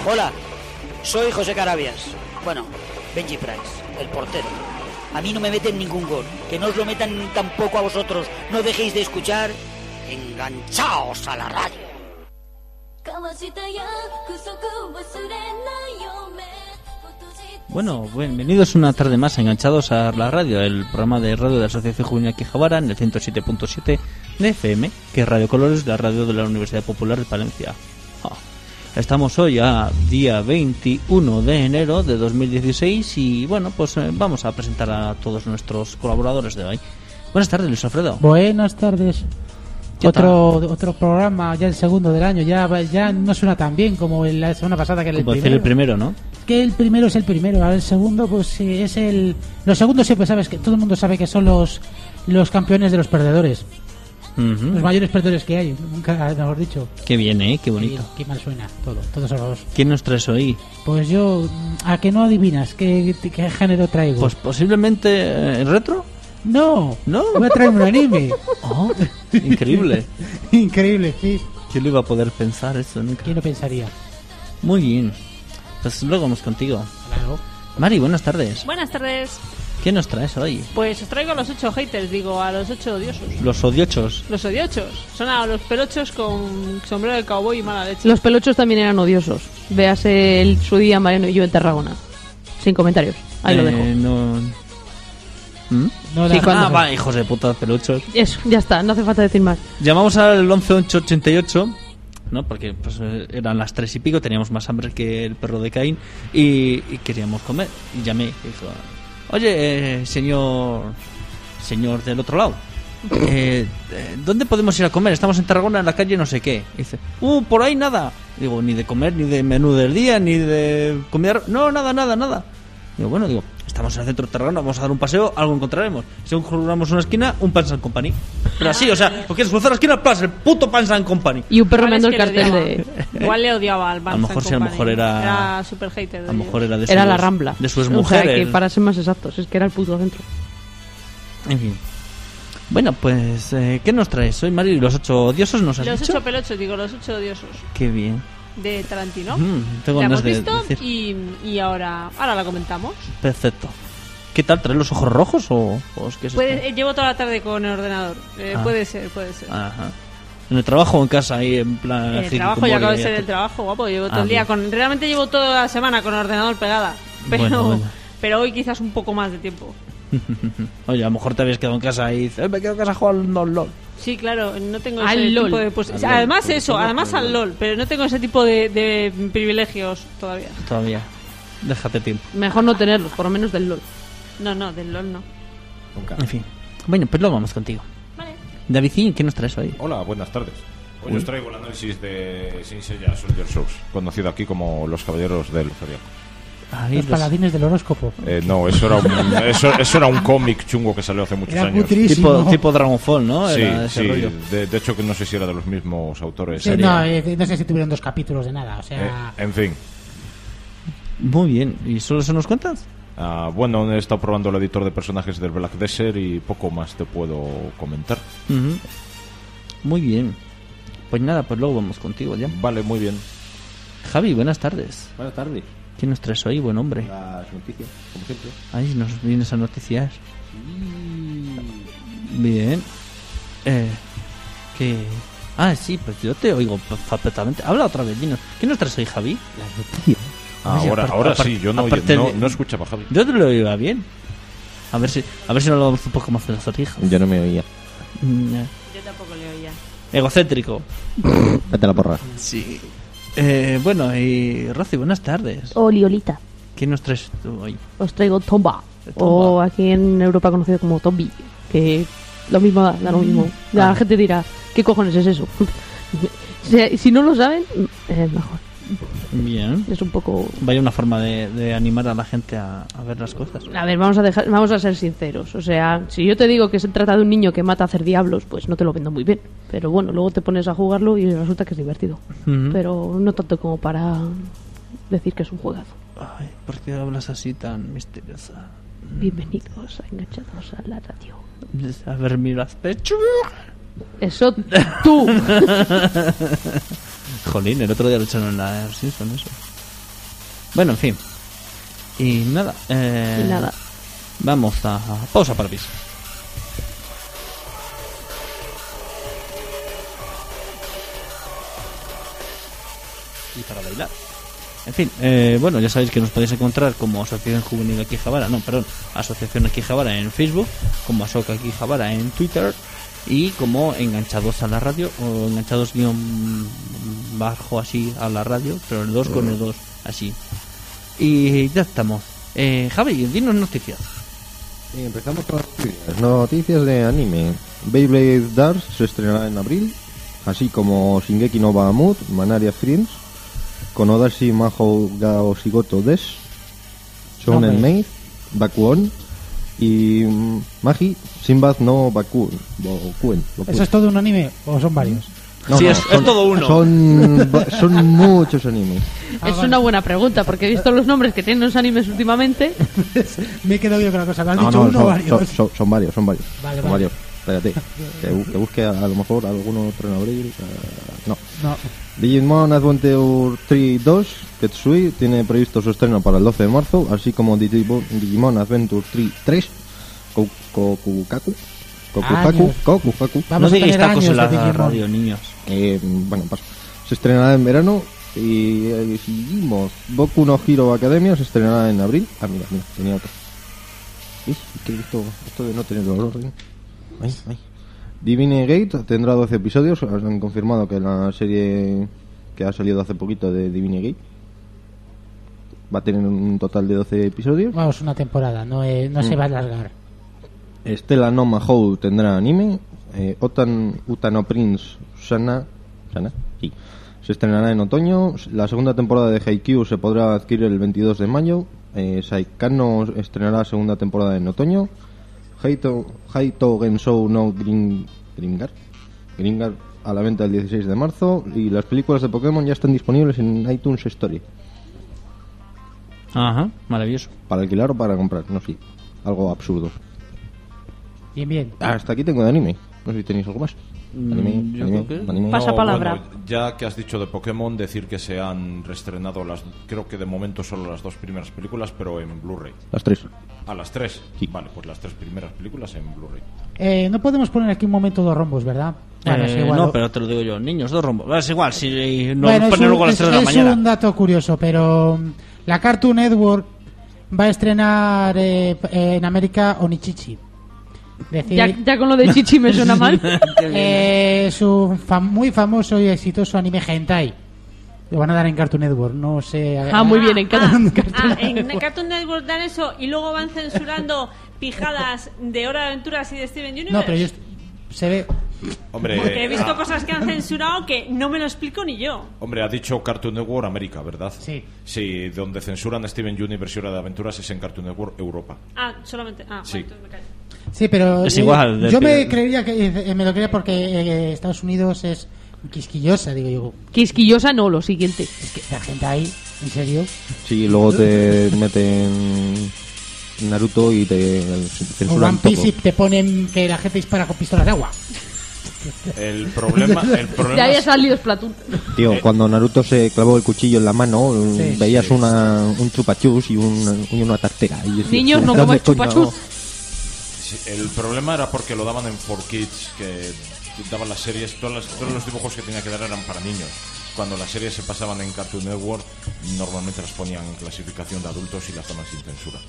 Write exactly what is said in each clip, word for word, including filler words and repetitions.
Hola, soy José Carabias. Bueno, Benji Price, el portero. A mí no me meten ningún gol. Que no os lo metan tampoco a vosotros. No dejéis de escuchar. Enganchaos a la radio. Bueno, bienvenidos una tarde más a Enganchados a la radio, el programa de radio de la Asociación Juvenil Quijabara en el ciento siete punto siete de F M, que es Radio Colores, la radio de la Universidad Popular de Palencia. Oh. Estamos hoy a día veintiuno de enero de dos mil dieciséis y bueno, pues eh, vamos a presentar a todos nuestros colaboradores de hoy. Buenas tardes, Luis Alfredo. Buenas tardes. Otro otro programa, ya el segundo del año, ya ya no suena tan bien como la semana pasada, que era el como primero. el primero, ¿no? Que el primero es el primero, ahora el segundo pues eh, es el... Los segundos siempre sabes que todo el mundo sabe que son los los campeones de los perdedores. Uh-huh. Los mayores perdedores que hay, nunca mejor dicho. Qué bien, ¿eh? Qué bonito. Qué, qué mal suena todo, todos los... ¿Quién nos traes hoy? Pues yo, ¿a que no adivinas qué, qué género traigo? Pues posiblemente eh, retro. No, no, voy a traer un anime. Oh, increíble. Increíble, sí. ¿Quién lo iba a poder pensar eso nunca? ¿Quién lo pensaría? Muy bien. Pues luego vamos contigo. Claro. Mari, buenas tardes. Buenas tardes. ¿Qué nos traes hoy? Pues os traigo a los ocho haters, digo, a los ocho odiosos. Los odiochos. Los odiochos. Son a los pelochos con sombrero de cowboy y mala leche. Los pelochos también eran odiosos. Véase el su día Mariano y yo en Tarragona. Sin comentarios. Ahí eh, lo dejo. No... ¿Mm? No, sí, ah, va, hijos de puta peluchos. Eso, ya está, no hace falta decir más. Llamamos al once ocho ochenta y ocho, ¿no? Porque pues, eran las tres y pico, teníamos más hambre que el perro de Caín y, y queríamos comer. Y llamé, dijo, oye, eh, señor, señor del otro lado, eh, ¿dónde podemos ir a comer? Estamos en Tarragona, en la calle no sé qué. Y dice, uh, por ahí nada. Digo, ni de comer, ni de menú del día, ni de comida. No, nada, nada, nada. Digo, bueno, digo, estamos en el centro de Tarragona, vamos a dar un paseo, algo encontraremos. Si encontramos una esquina, un Pans and Company. Pero así, o sea, porque es cruzar la esquina, plus el puto Pans and Company. Y un perro Igual meando es el que cartel le de... Igual le odiaba al Pans A lo mejor and sí, a lo Company. mejor era... Era super hater de A lo mejor era de Era sus... la Rambla. De sus O mujeres. sea, que para ser más exactos, es que era el puto centro. En fin. Bueno, pues, eh, ¿qué nos traes? Soy Mari, los ocho odiosos nos has Los dicho. ocho pelochos, digo, los ocho odiosos. Qué bien. De Tarantino. Mm, tengo la ganas hemos de visto decir. y, y ahora, ahora la comentamos. Perfecto. ¿Qué tal? ¿Traes los ojos rojos o, o es que es Puede, esto? eh, llevo toda la tarde con el ordenador. Eh, Ah. Puede ser, puede ser. Ajá. ¿En el trabajo o en casa? Ahí en plan... En el trabajo, ya acabo de ser el trabajo, guapo. Llevo todo Ah, el día bien. con. Realmente llevo toda la semana con el ordenador pegada. Pero, Bueno, bueno. pero hoy quizás un poco más de tiempo. Oye, a lo mejor te habías quedado en casa y dices, eh, me quedo en casa jugando al LOL. Sí, claro, no tengo Al ese LOL. tipo de. Pues, Al además, LOL. eso, además al LOL. Pero no tengo ese tipo de, de privilegios todavía. Todavía. Déjate tiempo. Mejor no tenerlos, por lo menos del LOL. No, no, del LOL no. En fin. Bueno, pues luego vamos contigo. Vale. Davidín, ¿qué nos traes hoy? Hola, buenas tardes. Hoy os traigo el análisis de Saint Seiya Soldier Souls, conocido aquí como los Caballeros del Zodiaco. Ahí Los los- paladines del horóscopo. Eh, no, eso era un, eso, eso era un cómic chungo que salió hace muchos Era años. putrísimo. Tipo, tipo Dragonfall, ¿no? Sí, Era ese sí. rollo. De, de hecho, que no sé si era de los mismos autores. Sí, no, eh, no sé si tuvieron dos capítulos de nada, o sea... Eh, en fin. Muy bien. ¿Y solo eso nos cuentas? Ah, bueno, he estado probando el editor de personajes del Black Desert y poco más te puedo comentar. Ujú. Muy bien. Pues nada, pues luego vamos contigo ya. Vale, muy bien. Javi, buenas tardes. Buenas tardes. ¿Qué nos traes hoy, buen hombre? Las noticias, como siempre. Ahí nos vienes a noticias. Bien. Eh, que... Ah, sí, pues yo te oigo perfectamente. Habla otra vez, dinos. ¿Qué nos traes hoy, Javi? Las noticias. Ah, Oye, ahora aparte- ahora aparte- sí, yo no, aparte no, de- no escuchaba a Javi. Yo te lo oiga bien. A ver si, a ver si nos lo damos un poco más de las orejas. Yo no me oía. Mm, eh. Yo tampoco le oía. Egocéntrico. Vete a la porra. Sí. Eh, bueno, y Rosy, buenas tardes. Oli, olita. ¿Qué nos traes tú hoy? Os traigo Tomba. Tomba. O aquí en Europa conocido como Tombi. Que lo mismo da, da lo mismo. La Ah. gente dirá, ¿qué cojones es eso? si, si no lo saben, es mejor. Bien. Es un poco... Vaya una forma de, de animar a la gente a, a ver las cosas. A ver, vamos a dejar, vamos a ser sinceros. O sea, si yo te digo que se trata de un niño que mata a hacer diablos, pues no te lo vendo muy bien. Pero bueno, luego te pones a jugarlo y resulta que es divertido. Ujú. Pero no tanto como para decir que es un juegazo. Ay, ¿por qué hablas así tan misteriosa? Bienvenidos a Enganchados a la Radio. A ver, mira las pechugas. Eso tú. Jolín, el otro día lo echaron en la Simpson, eso. Bueno, en fin. Y nada. Eh, Y nada. Vamos a pausa para pis. Y para bailar. En fin, eh, bueno, ya sabéis que nos podéis encontrar como Asociación Juvenil Aquijabara, no, perdón, Asociación Aquijabara en Facebook, como Asoca Aquijabara en Twitter y como Enganchados a la Radio, o Enganchados guión bajo así a la radio, pero el dos con el dos así. Y ya estamos. Eh, Javi, dinos noticias. Y empezamos con las noticias. Noticias de anime. Beyblade Dars se estrenará en abril, así como Shingeki no Bahamut, Manaria Friends, Konodashi Mahou ga Oshigoto Des, Shounen No, Maid, Bakuon y mm, Magi Sinbad no Bakuen. Bakuen, Bakuen. ¿Eso es todo un anime o son varios? No, Sí, no, es- son- es todo uno. Son, va- son muchos animes. Ah, es vale. una buena pregunta, porque he visto los nombres que tienen los animes últimamente. Me he quedado yo con la cosa. ¿Me has No, dicho no, uno o son, varios? son- son- son varios, son varios. Vale, son vale. varios. Espérate, que, bu- que busque a, a lo mejor alguno otro en abril. eh, no. No. Digimon Adventure tres dos Ketsui tiene previsto su estreno para el doce de marzo, así como Digimon, Digimon Adventure tres Ko- Kokukaku. Kokukaku. Años. Kokukaku. Vamos no a digáis tener tacos años en la de Digimon. radio, niños. Eh, bueno, paso. Se estrenará en verano y eh, seguimos. Boku no Hero Academia se estrenará en abril. Ah, mira, mira, tenía otro. ¿Ves? Que esto, esto de no tener el orden. Ay, ay. Divine Gate tendrá doce episodios. Han confirmado que la serie que ha salido hace poquito de Divine Gate va a tener un total de doce episodios. Vamos, una temporada. No, eh, no se Mm. va a alargar. Stella no Mahou tendrá anime. Eh, Otan Utano Prince Sana, Sana, sí. Se estrenará en otoño. La segunda temporada de Haikyuu se podrá adquirir el veintidós de mayo. Eh, Saikano estrenará segunda temporada en otoño. Haito, Haito Gensou no Grin, Gringar Gringar a la venta el dieciséis de marzo. Y las películas de Pokémon ya están disponibles en iTunes Story. Ajá, maravilloso. Para alquilar o para comprar, no sé. Algo absurdo. Bien, bien. Hasta aquí tengo de anime. No sé si tenéis algo más. Mm, Anime, yo anime, creo que- anime. Pasa palabra. Bueno, ya que has dicho de Pokémon, decir que se han reestrenado las, creo que de momento solo las dos primeras películas, pero en Blu-ray. Las tres. A las tres. Sí. Vale, pues las tres primeras películas en Blu-ray. Eh, no podemos poner aquí un momento dos rombos, ¿verdad? Bueno, Eh, es igual. no, pero te lo digo yo, niños, dos rombos. Es igual, si nos Bueno, es ponen un- luego a las es- tres de la es mañana. un dato curioso, pero mm, la Cartoon Network va a estrenar eh, p- en América Onichichi. Decir, Ya, ya con lo de Chichi me suena mal. eh, su fam- muy famoso y exitoso anime hentai. Lo van a dar en Cartoon Network, no sé. Ah, muy bien, en Ah, Cartoon ah, en Cartoon Network dan eso y luego van censurando pijadas de Hora de Aventuras y de Steven Universe. No, pero yo est- se ve. Hombre, Porque he visto ah, cosas que han censurado que no me lo explico ni yo. hombre, ha dicho Cartoon Network América, ¿verdad? Sí. Sí, donde censuran Steven Universe y Hora de Aventuras es en Cartoon Network Europa. Ah, solamente. Ah, Sí. vale, entonces me callo. Sí, pero Es eh, igual, de- yo me creería que eh, me lo creía porque eh, Estados Unidos es quisquillosa, digo yo. Quisquillosa no, lo siguiente. Es que la gente ahí, en serio. Sí, luego te meten Naruto y te O censuran One Piece todo. y te ponen que la gente dispara con pistolas de agua. El problema, el Ya problema había es- salido Splatoon. Tío, cuando Naruto se clavó el cuchillo en la mano, Sí. veías Sí. una, un chupachus y, un, y una tartera. Y decías, Niños, no ¿dónde comáis coño? chupachus. Sí, el problema era porque lo daban en cuatro Kids, que daban las series, todas las- todos los dibujos que tenía que dar eran para niños. Cuando las series se pasaban en Cartoon Network, normalmente las ponían en clasificación de adultos y las daban sin censura.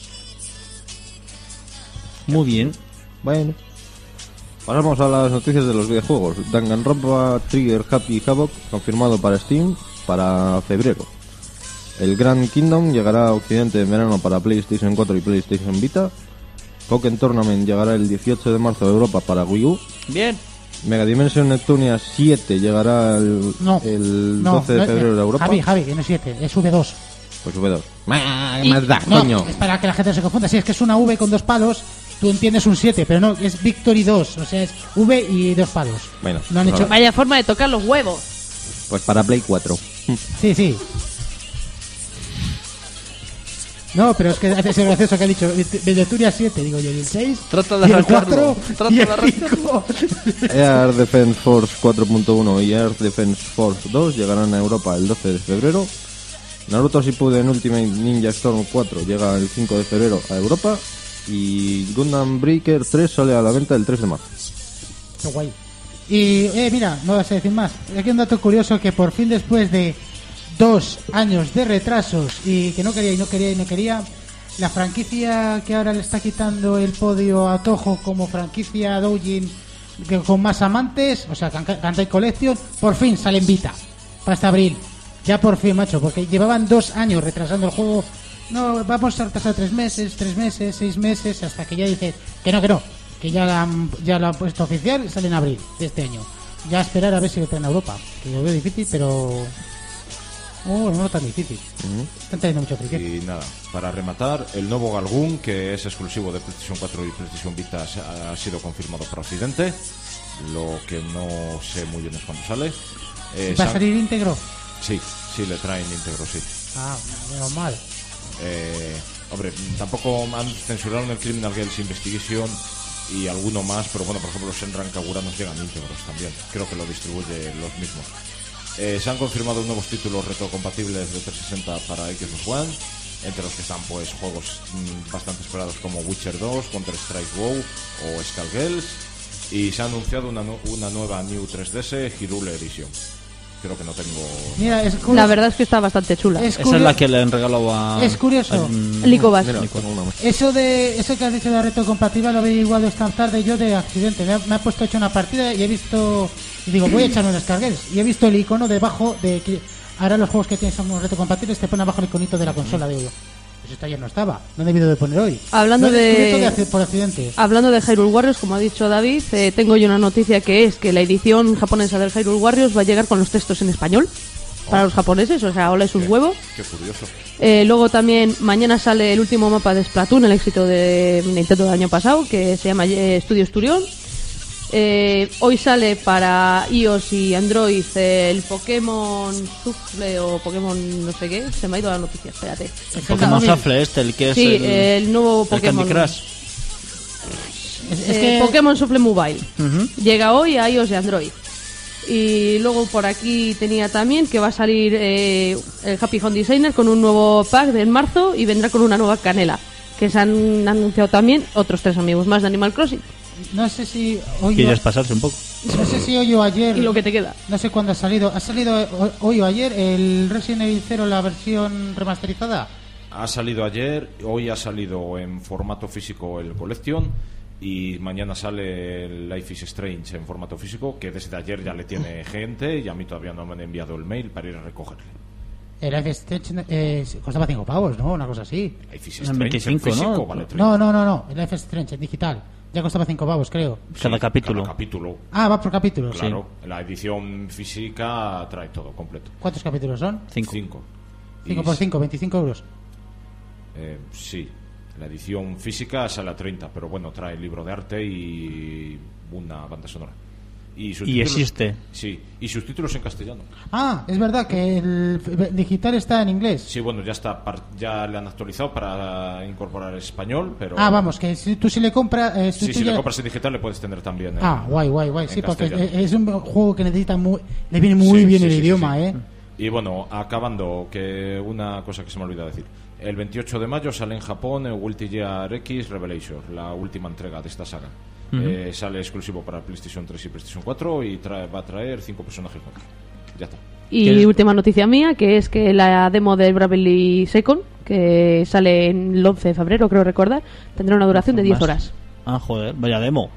Muy bien. Bueno. Pasamos a las noticias de los videojuegos. Danganronpa Trigger Happy Havoc confirmado para Steam para febrero. El Grand Kingdom llegará a Occidente en verano para PlayStation cuatro y PlayStation Vita. Pokémon Tournament llegará el dieciocho de marzo a Europa para Wii U. Bien. Mega Dimension Neptunia siete llegará el, No. el no, doce de no, febrero eh, a Europa. Javi, Javi, que no es siete, es V dos. Pues V dos. Y- Más da, no, coño. es para que la gente no se confunda. Si es que es una V con dos palos, tú entiendes un siete, pero no, es Victory dos. O sea, es V y dos palos. Bueno, No han pues hecho. Vaya forma de tocar los huevos. Pues para Play cuatro. Sí, sí. No, pero es que hace ese gracioso que ha dicho Victoria siete, digo yo, y el seis, Trata de y el arrancarlo, cuatro, trata y de el arrancarlo. cinco. Air Defense Force cuatro punto uno y Air Defense Force dos llegarán a Europa el doce de febrero. Naruto Shippuden Ultimate Ninja Storm cuatro llega el cinco de febrero a Europa. Y Gundam Breaker tres sale a la venta el tres de marzo. Qué guay. Y, eh, mira, no vas a decir más. Aquí un dato curioso que por fin después de dos años de retrasos y que no quería y no quería y no quería, la franquicia que ahora le está quitando el podio a Toho como franquicia Doujin que con más amantes, o sea, Bandai Collection, por fin sale en Vita para este abril. Ya por fin, macho, porque llevaban dos años retrasando el juego. No, vamos a retrasar tres meses, tres meses, seis meses, hasta que ya dice que no, que no, que ya la han, ya lo han puesto oficial y sale en abril de este año. Ya a esperar a ver si lo traen a Europa, que lo veo difícil, pero... Oh, no tan difícil. Uh-huh. Están teniendo mucho fricción. Y nada, para rematar, el nuevo Galgun, que es exclusivo de PlayStation cuatro y PlayStation Vita, ha sido confirmado para Occidente. Lo que no sé muy bien es cuándo sale. Eh, ¿Va a salir íntegro? Sí, sí, le traen íntegro, sí. Ah, menos mal. Eh, hombre, tampoco han censurado en el Criminal Girls Investigation y alguno más, pero bueno, por ejemplo, los Senran Kagura nos llegan íntegros también. Creo que lo distribuye los mismos. Eh, se han confirmado nuevos títulos retrocompatibles de trescientos sesenta para Xbox One, entre los que están pues juegos mmm, bastante esperados como Witcher dos, Counter Strike WoW o Skullgirls, y se ha anunciado una, nu- una nueva New tres D S Hyrule Edition. Creo que no tengo... Mira, es la verdad es que está bastante chula. Es Esa es la que le han regalado a... Es curioso. a... Licobas. Eso de eso que has dicho de la retrocompatible lo veía igual esta tarde yo de accidente. Me ha, me ha puesto hecho una partida y he visto... Y digo, voy a echarme unas cargueras. Y he visto el icono debajo de... que ahora los juegos que tienes son retrocompatibles, te pone abajo el iconito de la consola. Digo yo, pues esto ayer no estaba. No he debido de poner hoy. Hablando no he de... de por accidente. Hablando de Hyrule Warriors, como ha dicho David, eh, tengo yo una noticia que es que la edición japonesa del Hyrule Warriors va a llegar con los textos en español. Para los japoneses, o sea, ole sus qué, huevos. Qué curioso. Eh, luego también mañana sale el último mapa de Splatoon, el éxito de Nintendo del año pasado, que se llama eh, Studios Turion. Eh, hoy sale para iOS y Android el Pokémon Shuffle o Pokémon no sé qué. Se me ha ido la noticia, espérate. El Pokémon Shuffle este, el que es sí, el, el nuevo el Pokémon. Candy Crush. Es, es Eh, que... Pokémon Shuffle Mobile. Uh-huh. Llega hoy a iOS y Android. Y luego por aquí tenía también que va a salir eh, el Happy Home Designer con un nuevo pack de en marzo y vendrá con una nueva canela. Que se han anunciado también otros tres amigos más de Animal Crossing. No sé si hoy ¿Quieres o... pasarse un poco? No sé si hoy o ayer. Y lo que te queda. No sé cuándo ha salido. ¿Ha salido hoy o ayer el Resident Evil cero, la versión remasterizada? Ha salido ayer, hoy ha salido en formato físico el Collection y mañana sale el Life is Strange en formato físico, que desde ayer ya le tiene gente y a mí todavía no me han enviado el mail para ir a recogerle. El Life is Strange eh, costaba cinco pavos, ¿no? Una cosa así. Life is En Strange veinticinco, en físico ¿no? vale treinta. No, no, no, no. El Life is Strange en digital. Ya costaba cinco pavos, creo. Cada Sí, capítulo. Cada capítulo. Ah, va por capítulos. Claro, la edición física trae todo completo. ¿Cuántos capítulos son? Cinco. Cinco. cinco Y por s- cinco, veinticinco euros. Eh, sí, la edición física sale a treinta, pero bueno, trae libro de arte y una banda sonora. Y, Y subtítulos- existe. Sí, y subtítulos en castellano. Ah, es verdad que el f- digital está en inglés. Sí, bueno, ya está, par- ya le han actualizado para incorporar español, pero... Ah, vamos, que si tú si le compras... Eh, si Sí, tú si ya- le compras en digital le puedes tener también en- Ah, guay, guay, guay. en Sí, porque castellano. es un juego que necesita muy... Le viene muy Sí, bien sí, el sí, sí, idioma, sí. ¿eh? Y bueno, acabando, que una cosa que se me olvidó decir. El veintiocho de mayo sale en Japón el Guilty Gear X Revelation, la última entrega de esta saga. Ujú. Eh, sale exclusivo para PlayStation tres y PlayStation cuatro y trae, va a traer cinco personajes nuevos. Ya está. Y ¿Quieres- última noticia mía, que es que la demo de Bravely Second, que sale en el once de febrero, creo recordar, tendrá una duración de diez Más. horas. Ah, joder, vaya demo.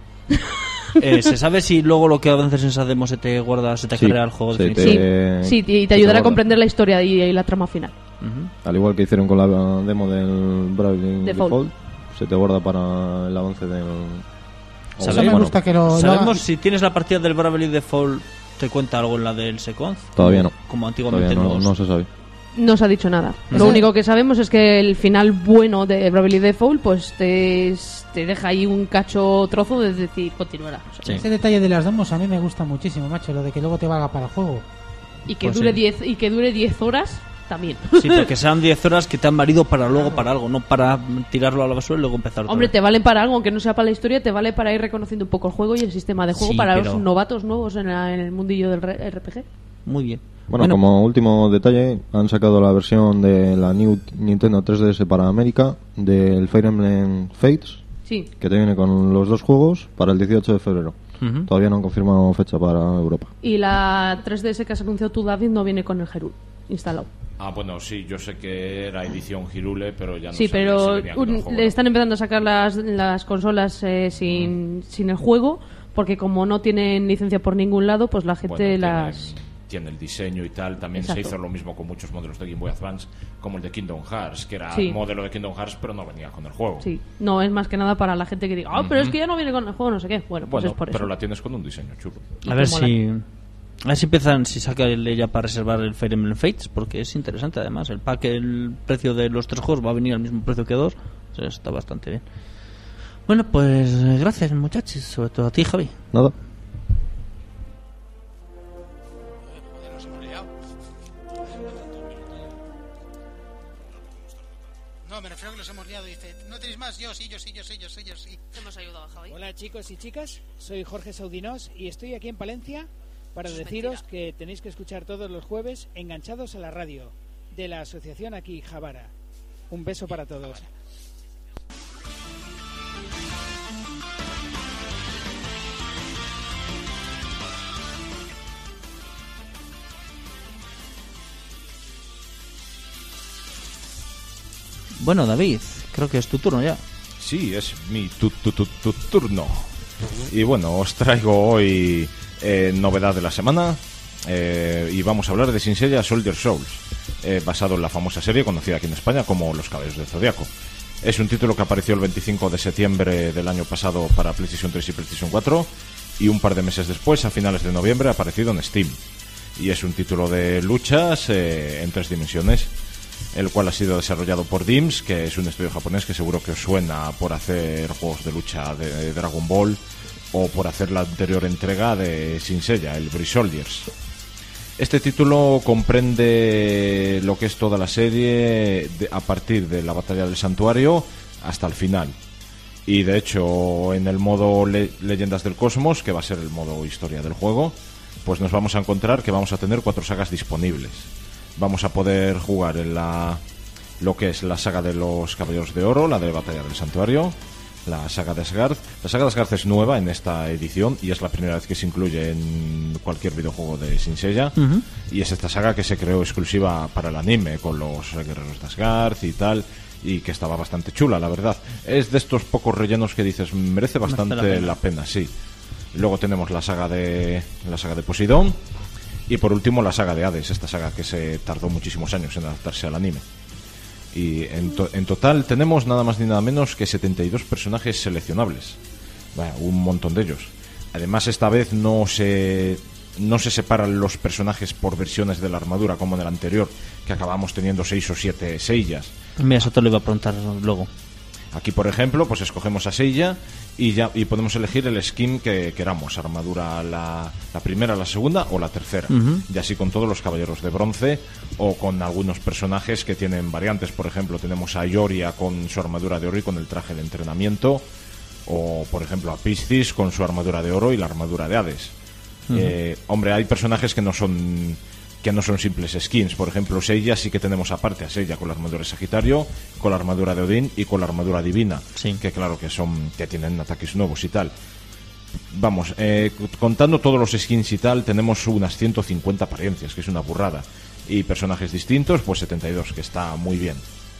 eh, ¿Se sabe si luego lo que avances en esa demo se te guarda, se te Sí, carga el juego se definitivo? Sí, Eh, sí, y te se ayudará a guarda. comprender la historia y, y la trama final. Ujú. Al igual que hicieron con la demo del Bravely Default. Default, se te guarda para el avance del... Eso ¿Sabes? me Bueno, gusta que lo... lo ¿Sabemos haga- si tienes la partida del Bravely Default te cuenta algo en la del Sequence? Todavía no. Como antiguamente Todavía no, los- no se sabe. No se ha dicho nada. No Lo sé. único que sabemos es que el final bueno de Bravely Default pues te, te deja ahí un cacho trozo de decir continuará. O sea, Sí. Ese detalle de las demos a mí me gusta muchísimo, macho, lo de que luego te valga para el juego. Y que Pues dure sí. diez y que dure diez horas también. Sí, porque sean diez horas que te han valido para luego para algo, no para tirarlo a la basura y luego empezar otra Hombre, vez. te valen para algo, aunque no sea para la historia, te vale para ir reconociendo un poco el juego y el sistema de juego Sí, para pero- los novatos nuevos en, la- en el mundillo del re- R P G. Muy bien. Bueno, Bueno. como último detalle, han sacado la versión de la New Nintendo tres D S para América del Fire Emblem Fates, Sí. que te viene con los dos juegos para el dieciocho de febrero. Ujú. Todavía no han confirmado fecha para Europa. Y la tres D S que has anunciado tú, David, no viene con el Hyrule instalado. Ah, bueno, sí, yo sé que era edición Hyrule, pero ya no Sí, sabía pero si venía con el un- juego, le ¿no? están empezando a sacar las, las consolas eh, sin, sin el juego, porque como no tienen licencia por ningún lado, pues la gente Bueno, las... tiene, tiene el diseño y tal. También Exacto. se hizo lo mismo con muchos modelos de Game Boy Advance, como el de Kingdom Hearts, que era Sí. modelo de Kingdom Hearts, pero no venía con el juego. Sí, no es más que nada para la gente que diga, ah, pero es que ya no viene con el juego, no sé qué. Bueno, pues Bueno, es por eso. pero la tienes con un diseño chulo. A ver te mola. si... A ver si empiezan, si saca el ella para reservar el Fire Emblem Fates, porque es interesante además. El pack, el precio de los tres juegos va a venir al mismo precio que dos. O sea, está bastante bien. Bueno, pues eh, gracias muchachos, sobre todo a ti, Javi. Nada. No, me refiero a que los hemos liado. Dice, ¿no tenéis más? Yo sí, yo sí, yo sí, yo sí, yo sí. Te hemos ayudado, Javi. Hola chicos y chicas, soy Jorge Saudinós y estoy aquí en Palencia para Eso es deciros mentira. que tenéis que escuchar todos los jueves Enganchados a la Radio de la asociación aquí Javara. Un beso para todos. Bueno, David, creo que es tu turno ya. Sí, es mi tu, tu, tu, tu turno. Y bueno, os traigo hoy eh, novedad de la semana. Eh, y vamos a hablar de Saint Seiya Soldier Souls, eh, basado en la famosa serie conocida aquí en España como Los Caballeros del Zodiaco. Es un título que apareció el veinticinco de septiembre del año pasado para PlayStation tres y PlayStation cuatro, y un par de meses después, a finales de noviembre, ha aparecido en Steam. Y es un título de luchas eh, en tres dimensiones, el cual ha sido desarrollado por D I M S, que es un estudio japonés que seguro que os suena por hacer juegos de lucha de Dragon Ball, o por hacer la anterior entrega de Saint Seiya, el Brave Soldiers. Este título comprende lo que es toda la serie de, a partir de la batalla del santuario hasta el final. Y de hecho, en el modo Le- Leyendas del Cosmos, que va a ser el modo historia del juego, pues nos vamos a encontrar que vamos a tener cuatro sagas disponibles. Vamos a poder jugar en la lo que es la saga de los Caballeros de Oro, la de Batalla del Santuario, la saga de Asgard. La saga de Asgard es nueva en esta edición y es la primera vez que se incluye en cualquier videojuego de Saint Seiya. Ujú. Y es esta saga que se creó exclusiva para el anime, con los guerreros de Asgard y tal, y que estaba bastante chula, la verdad. Es de estos pocos rellenos que dices, merece bastante la pena. la pena, sí. Luego tenemos la saga de la saga de Poseidón, y por último la saga de Hades, esta saga que se tardó muchísimos años en adaptarse al anime. Y en, to- en total tenemos nada más ni nada menos que setenta y dos personajes seleccionables. Vaya, un montón de ellos. Además, esta vez no se no se separan los personajes por versiones de la armadura como en el anterior, que acabamos teniendo seis o siete Seiyas. Mira, eso te lo iba a preguntar luego. Aquí, por ejemplo, pues escogemos a Seiya y ya y podemos elegir el skin que queramos, armadura la, la primera, la segunda o la tercera. Ujú. Y así con todos los caballeros de bronce o con algunos personajes que tienen variantes. Por ejemplo, tenemos a Ioria con su armadura de oro y con el traje de entrenamiento, o por ejemplo a Piscis con su armadura de oro y la armadura de Hades. Eh, hombre, hay personajes que no son que no son simples skins. Por ejemplo, Seiya sí que tenemos aparte a Seiya con la armadura de Sagitario, con la armadura de Odín y con la armadura divina, Sí. que claro que son que tienen ataques nuevos y tal. Vamos, eh, contando todos los skins y tal, tenemos unas ciento cincuenta apariencias, que es una burrada, y personajes distintos, pues setenta y dos, que está muy bien.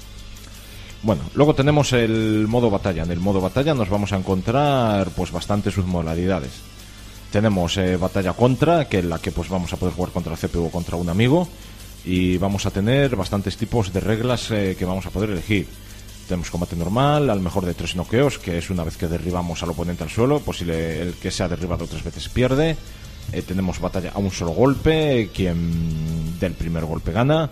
Bueno, luego tenemos el modo batalla. En el modo batalla nos vamos a encontrar pues bastantes submodalidades. Tenemos eh, batalla contra, que en la que pues vamos a poder jugar contra el C P U o contra un amigo, y vamos a tener bastantes tipos de reglas eh, que vamos a poder elegir. Tenemos combate normal, al mejor de tres noqueos, que es una vez que derribamos al oponente al suelo, pues si le- el que se ha derribado tres veces pierde. Eh, tenemos batalla a un solo golpe, quien del primer golpe gana,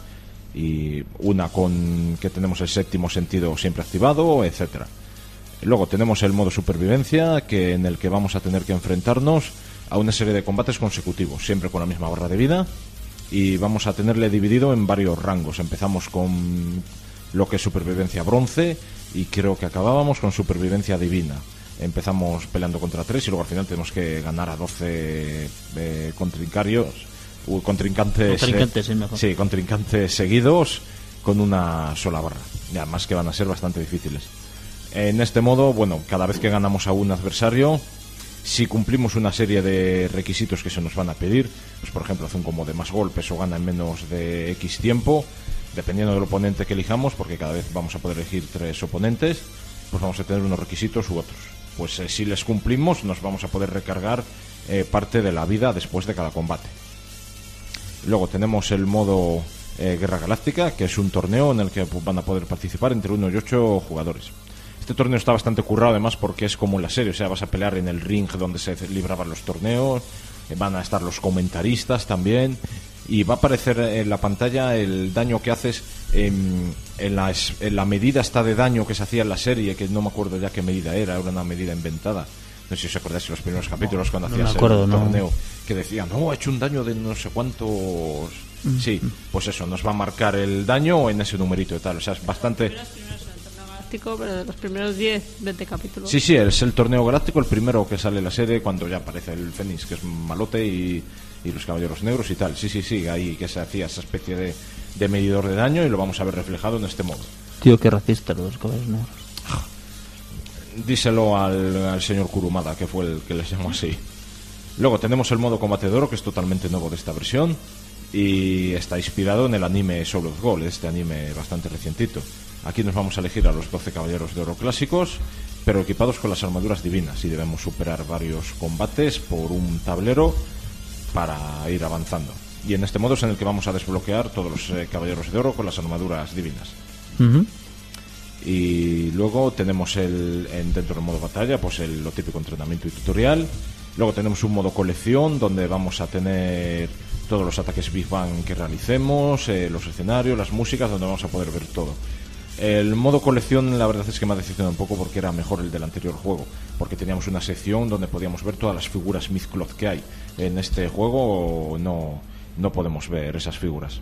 y una con que tenemos el séptimo sentido siempre activado, etcétera. Luego tenemos el modo supervivencia, que en el que vamos a tener que enfrentarnos a una serie de combates consecutivos, siempre con la misma barra de vida, y vamos a tenerle dividido en varios rangos. Empezamos con lo que es supervivencia bronce y creo que acabábamos con supervivencia divina. Empezamos peleando contra tres y luego al final tenemos que ganar a doce eh, contrincarios u- contrincantes, Contrincantes, eh, sí, mejor. sí, contrincantes seguidos con una sola barra. Y además que van a ser bastante difíciles. En este modo, bueno, cada vez que ganamos a un adversario, si cumplimos una serie de requisitos que se nos van a pedir, pues por ejemplo hace un combo de más golpes o gana en menos de X tiempo, dependiendo del oponente que elijamos, porque cada vez vamos a poder elegir tres oponentes, pues vamos a tener unos requisitos u otros. Pues eh, si les cumplimos nos vamos a poder recargar eh, parte de la vida después de cada combate. Luego tenemos el modo eh, Guerra Galáctica, que es un torneo en el que pues, van a poder participar entre uno y ocho jugadores. Este torneo está bastante currado además porque es como en la serie, o sea, vas a pelear en el ring donde se libraban los torneos, eh, van a estar los comentaristas también, y va a aparecer en la pantalla el daño que haces en, en, la, es- en la medida esta de daño que se hacía en la serie, que no me acuerdo ya qué medida era, era una medida inventada. No sé si os acordáis de los primeros capítulos cuando no me hacías acuerdo, el no. torneo, que decían, no, ha hecho un daño de no sé cuántos... Sí, pues eso, nos va a marcar el daño en ese numerito y tal, o sea, es bastante... Pero de los primeros diez, veinte capítulos. Sí, sí, es el torneo galáctico, el primero que sale en la serie cuando ya aparece el Fénix, que es malote, y, y los caballeros negros y tal. Sí, sí, sí, ahí que se hacía esa especie de, de medidor de daño y lo vamos a ver reflejado en este modo. Tío, qué racista los caballeros negros. Díselo al, al señor Kurumada, que fue el que les llamó así. Luego tenemos el modo combate de oro, que es totalmente nuevo de esta versión y está inspirado en el anime Soul of Gold, este anime bastante recientito. Aquí nos vamos a elegir a los doce caballeros de oro clásicos, pero equipados con las armaduras divinas, y debemos superar varios combates por un tablero para ir avanzando. Y en este modo es en el que vamos a desbloquear todos los eh, caballeros de oro con las armaduras divinas. Ujú. Y luego tenemos el en, dentro del modo batalla, pues el, lo típico entrenamiento y tutorial. Luego tenemos un modo colección donde vamos a tener todos los ataques Big Bang que realicemos, eh, los escenarios, las músicas, donde vamos a poder ver todo. El modo colección la verdad es que me ha decepcionado un poco porque era mejor el del anterior juego, porque teníamos una sección donde podíamos ver todas las figuras Mythcloth que hay. En este juego no, no podemos ver esas figuras.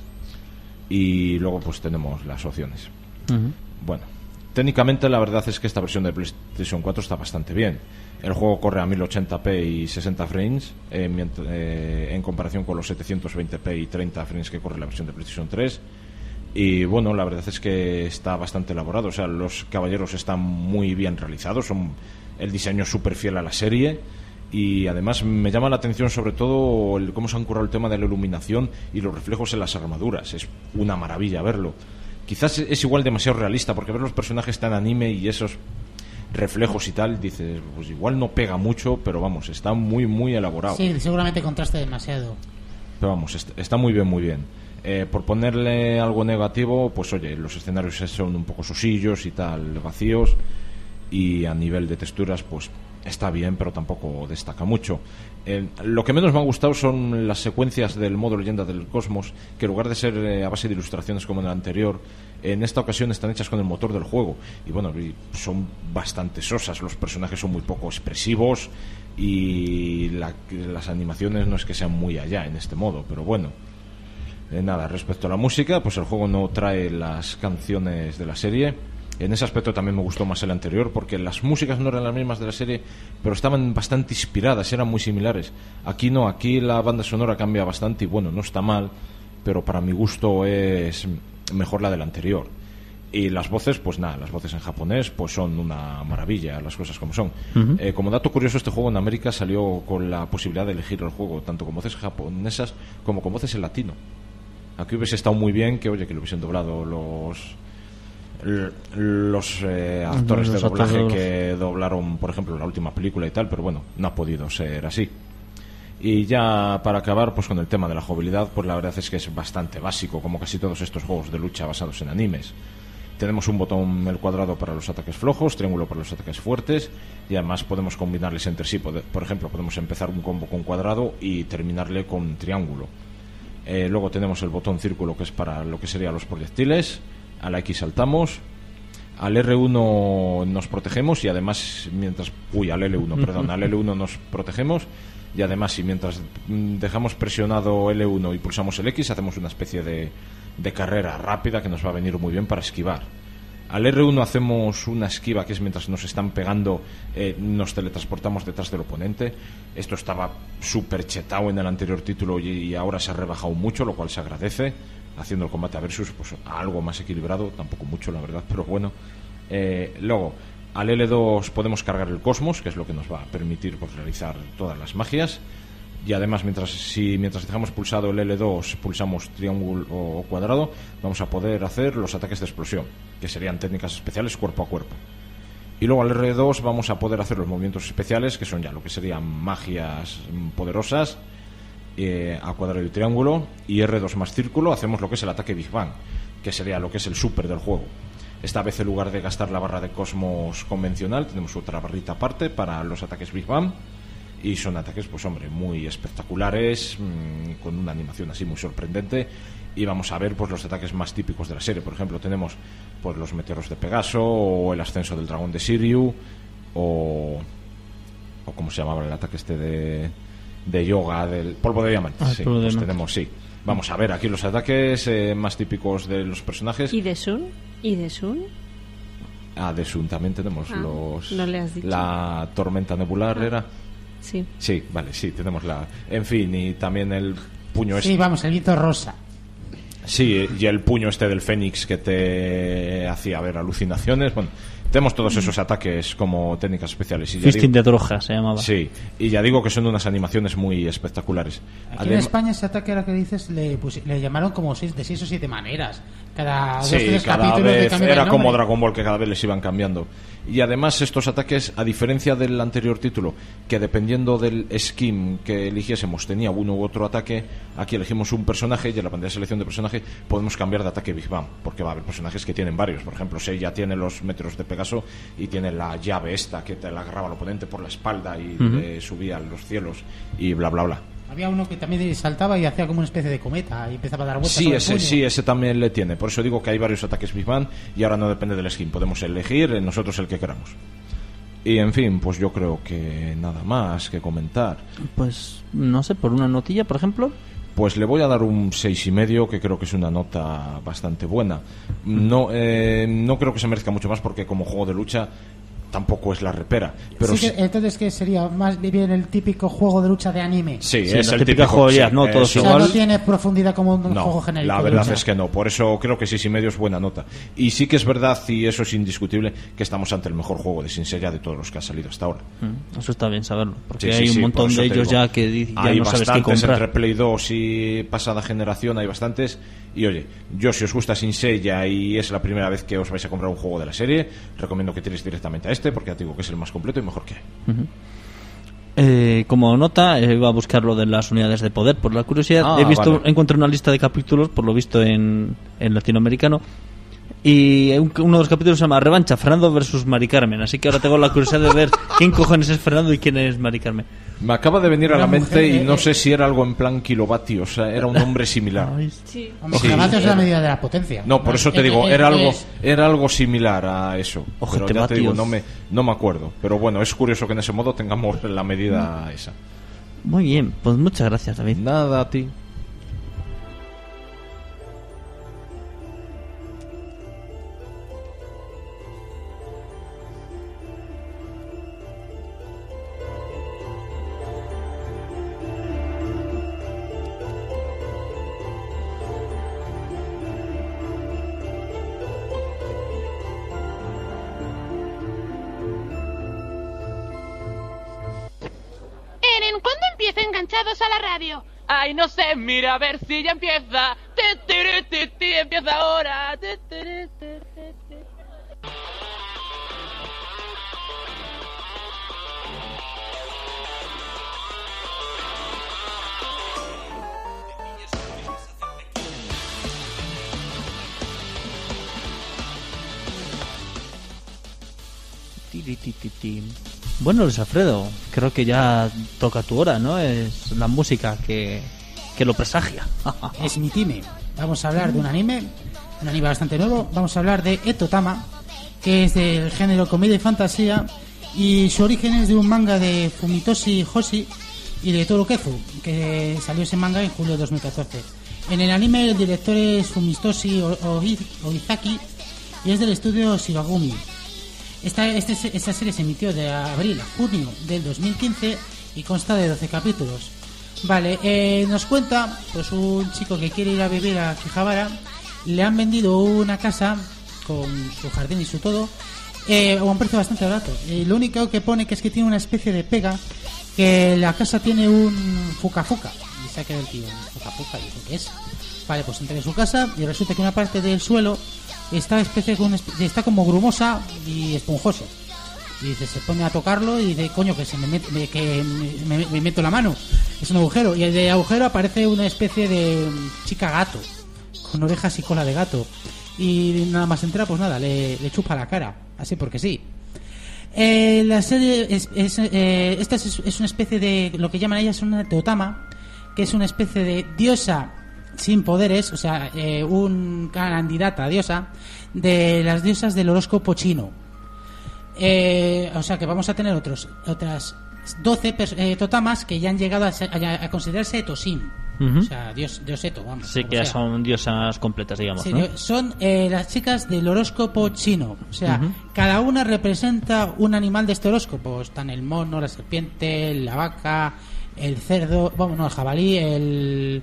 Y luego pues tenemos las opciones. Ujú. Bueno, técnicamente la verdad es que esta versión de PlayStation cuatro está bastante bien. El juego corre a mil ochenta p y sesenta frames eh, mient- eh, en comparación con los setecientos veinte p y treinta frames que corre la versión de PlayStation tres. Y bueno, la verdad es que está bastante elaborado. O sea, los caballeros están muy bien realizados, son el diseño es súper fiel a la serie. Y además me llama la atención sobre todo el, cómo se han currado el tema de la iluminación y los reflejos en las armaduras. Es una maravilla verlo. Quizás es igual demasiado realista, porque ver los personajes tan anime y esos reflejos y tal, dices, pues igual no pega mucho, pero vamos, está muy, muy elaborado. Sí, seguramente contrasta demasiado. Pero vamos, est- está muy bien, muy bien. Eh, por ponerle algo negativo, pues oye, los escenarios son un poco sosillos y tal, vacíos, y a nivel de texturas, pues está bien, pero tampoco destaca mucho. Eh, lo que menos me ha gustado son las secuencias del modo Leyenda del Cosmos, que en lugar de ser eh, a base de ilustraciones como en el anterior, en esta ocasión están hechas con el motor del juego. Y bueno, y son bastante sosas, los personajes son muy poco expresivos y la- las animaciones no es que sean muy allá en este modo, pero bueno. Eh, nada, respecto a la música, pues el juego no trae las canciones de la serie. En ese aspecto también me gustó más el anterior, porque las músicas no eran las mismas de la serie, pero estaban bastante inspiradas, eran muy similares. Aquí no, aquí la banda sonora cambia bastante y bueno, no está mal, pero para mi gusto es mejor la del anterior. Y las voces, pues nada, las voces en japonés pues son una maravilla, las cosas como son. Ujú. Eh, como dato curioso, este juego en América salió con la posibilidad de elegir el juego tanto con voces japonesas como con voces en latino. Aquí hubiese estado muy bien que, oye, que lo hubiesen doblado los l- los eh, actores Los de doblaje actores. que doblaron, por ejemplo, la última película y tal, pero bueno, no ha podido ser así. Y ya para acabar, pues con el tema de la jugabilidad, pues la verdad es que es bastante básico, como casi todos estos juegos de lucha basados en animes. Tenemos un botón, el cuadrado, para los ataques flojos, triángulo para los ataques fuertes, y además podemos combinarles entre sí. Pode- Por ejemplo, podemos empezar un combo con cuadrado y terminarle con triángulo. Eh, luego tenemos el botón círculo, que es para lo que serían los proyectiles. A la X saltamos. Al R uno nos protegemos y además mientras... Uy, al L uno, perdón. Al L uno nos protegemos y además si mientras mm, dejamos presionado L uno y pulsamos el X, hacemos una especie de, de carrera rápida que nos va a venir muy bien para esquivar. Al erre uno hacemos una esquiva, que es mientras nos están pegando, eh, nos teletransportamos detrás del oponente. Esto estaba súper chetado en el anterior título y, y ahora se ha rebajado mucho, lo cual se agradece, haciendo el combate a versus pues, a algo más equilibrado, tampoco mucho la verdad, pero bueno. Eh, luego, al ele dos podemos cargar el cosmos, que es lo que nos va a permitir pues, realizar todas las magias. Y además, mientras si mientras dejamos pulsado el ele dos, pulsamos triángulo o cuadrado, vamos a poder hacer los ataques de explosión, que serían técnicas especiales cuerpo a cuerpo. Y luego al erre dos vamos a poder hacer los movimientos especiales, que son ya lo que serían magias poderosas, eh, a cuadrado y triángulo. Y erre dos más círculo hacemos lo que es el ataque Big Bang, que sería lo que es el super del juego. Esta vez, en lugar de gastar la barra de cosmos convencional, tenemos otra barrita aparte para los ataques Big Bang. Y son ataques, pues hombre, muy espectaculares, mmm, con una animación así muy sorprendente. Y vamos a ver pues los ataques más típicos de la serie. Por ejemplo, tenemos pues los meteoros de Pegaso, o el ascenso del dragón de Siriu, o o cómo se llamaba el ataque este de, de yoga, del polvo de diamante. Ah, sí, polvo de pues diamante. tenemos, sí. Vamos a ver aquí los ataques eh, más típicos de los personajes. ¿Y de Sun? ¿Y de Sun? Ah, de Sun también tenemos Ah, los no le has dicho. la tormenta nebular, Ah. era. Sí. Sí, vale, sí, tenemos la... En fin, y también el puño este... Sí, vamos, el viento rosa. Sí, y el puño este del Fénix que te hacía ver alucinaciones. Bueno, tenemos todos esos ataques como técnicas especiales. Y ya Fisting digo- de Droga se llamaba. Sí, y ya digo que son unas animaciones muy espectaculares. Aquí en Adem- España ese ataque ahora que dices le, pusi- le llamaron como seis, de seis o siete maneras. Cada dos Sí, tres cada capítulos le vez cambiaban era el como nombre. Dragon Ball, que cada vez les iban cambiando. Y además estos ataques, a diferencia del anterior título, que dependiendo del skin que eligiésemos tenía uno u otro ataque, aquí elegimos un personaje y en la pantalla de selección de personaje podemos cambiar de ataque Big Bang, porque va a haber personajes que tienen varios. Por ejemplo, Seiya tiene los metros de Pegaso y tiene la llave esta que te la agarraba al oponente por la espalda y Ujú. le subía a los cielos y bla bla bla. Había uno que también saltaba y hacía como una especie de cometa y empezaba a dar vueltas. Sí, sobre el ese, puño. sí, ese también le tiene. Por eso digo que hay varios ataques Big Bang y ahora no depende del skin. Podemos elegir eh, nosotros el que queramos. Y en fin, pues yo creo que nada más que comentar. Pues no sé, por una notilla, por ejemplo. Pues le voy a dar un seis y medio, que creo que es una nota bastante buena. No, eh, no creo que se merezca mucho más porque como juego de lucha tampoco es la repera. Pero Sí que- sí- entonces, ¿qué sería? Más bien el típico juego de lucha de anime. sí, Sí, es la el típica típico jugabilidad, sí, ¿no? Todos O sea, igual. no tiene profundidad como un No, juego genérico. la de verdad lucha. es que no. Por eso creo que seis y medio es buena nota. Y sí que es verdad, y eso es indiscutible, que estamos ante el mejor juego de Saint Seiya de todos los que ha salido hasta ahora. Mm, Eso está bien saberlo, porque Sí, sí, hay un sí, por montón eso de te ellos digo. ya que di- ya hay no sabes qué bastantes comprar. entre Play dos y pasada generación, hay bastantes. Y oye, yo si os gusta Saint Seiya y es la primera vez que os vais a comprar un juego de la serie, recomiendo que tiréis directamente a este, porque ya te digo que es el más completo y mejor que hay. Ujú. Eh, como nota, eh, iba a buscar lo de las unidades de poder por la curiosidad. Ah, He visto, vale. encontré una lista de capítulos, por lo visto en, en latinoamericano. Y un- uno de los capítulos se llama Revancha, Fernando versus Mari Carmen. Así que ahora tengo la curiosidad de ver quién cojones es Fernando y quién es Mari Carmen. Me acaba de venir a Una la mente mujer, y eh, no eh. sé si era algo en plan kilovatios, o sea, era un nombre similar. Sí. Hombre, Sí. kilovatios es la medida de la potencia. No, por eso te Eh, digo, eh, era eh, algo, es- era algo similar a eso. Ojete Pero ya te digo, vatios. no me, no me acuerdo. Pero bueno, es curioso que en ese modo tengamos la medida esa. Muy bien, pues muchas gracias, David. Nada a ti. Eren, ¿cuándo empieza Enganchados a la Radio? Ay, no sé, mira a ver si ya empieza. Ti, tiri, ti, ti, empieza ahora. Ti, tiri, ti, ti, ti. Tiri, ti, ti, ti. Bueno, Luis Alfredo, creo que ya toca tu hora, ¿no? Es la música que, que lo presagia. Es mi time. Vamos a hablar de un anime, un anime bastante nuevo. Vamos a hablar de Etotama, que es del género comedia y fantasía, y su origen es de un manga de Fumitoshi Hoshi y de Toru Kezu, que salió ese manga en julio de dos mil catorce. En el anime el director es Fumitoshi O- Oi- Oizaki y es del estudio Shibagumi. Esta, este, esta serie se emitió de abril a junio del dos mil quince y consta de doce capítulos. Vale, eh, nos cuenta pues un chico que quiere ir a vivir a Akihabara. Le han vendido una casa con su jardín y su todo eh, a un precio bastante barato. Y lo único que pone que es que tiene una especie de pega, que la casa tiene un fuka fuka. Y se ha quedado el tío, fuka fuka, ¿y eso qué es? Vale, pues entra en su casa y resulta que una parte del suelo está especie con está como grumosa y esponjoso. Y dice, se pone a tocarlo y dice, coño, que se me, met, me que me, me, me meto la mano. Es un agujero. Y el de agujero aparece una especie de chica gato, con orejas y cola de gato. Y nada más entra, pues nada, le, le chupa la cara. Así porque sí. Eh, la serie es, es eh, esta es, es una especie de, lo que llaman ellas una teotama, que es una especie de diosa sin poderes, o sea, eh, un candidata a diosa de las diosas del horóscopo chino. Eh, o sea que vamos a tener otros otras doce eh, totamas que ya han llegado a, a, a considerarse etosim. Uh-huh. O sea, dios, dios Eto, vamos. Sí, que ya son diosas completas, digamos, sí, ¿no? Son eh, las chicas del horóscopo chino. O sea, uh-huh. cada una representa un animal de este horóscopo. Están el mono, la serpiente, la vaca, el cerdo, vamos, no, el jabalí, el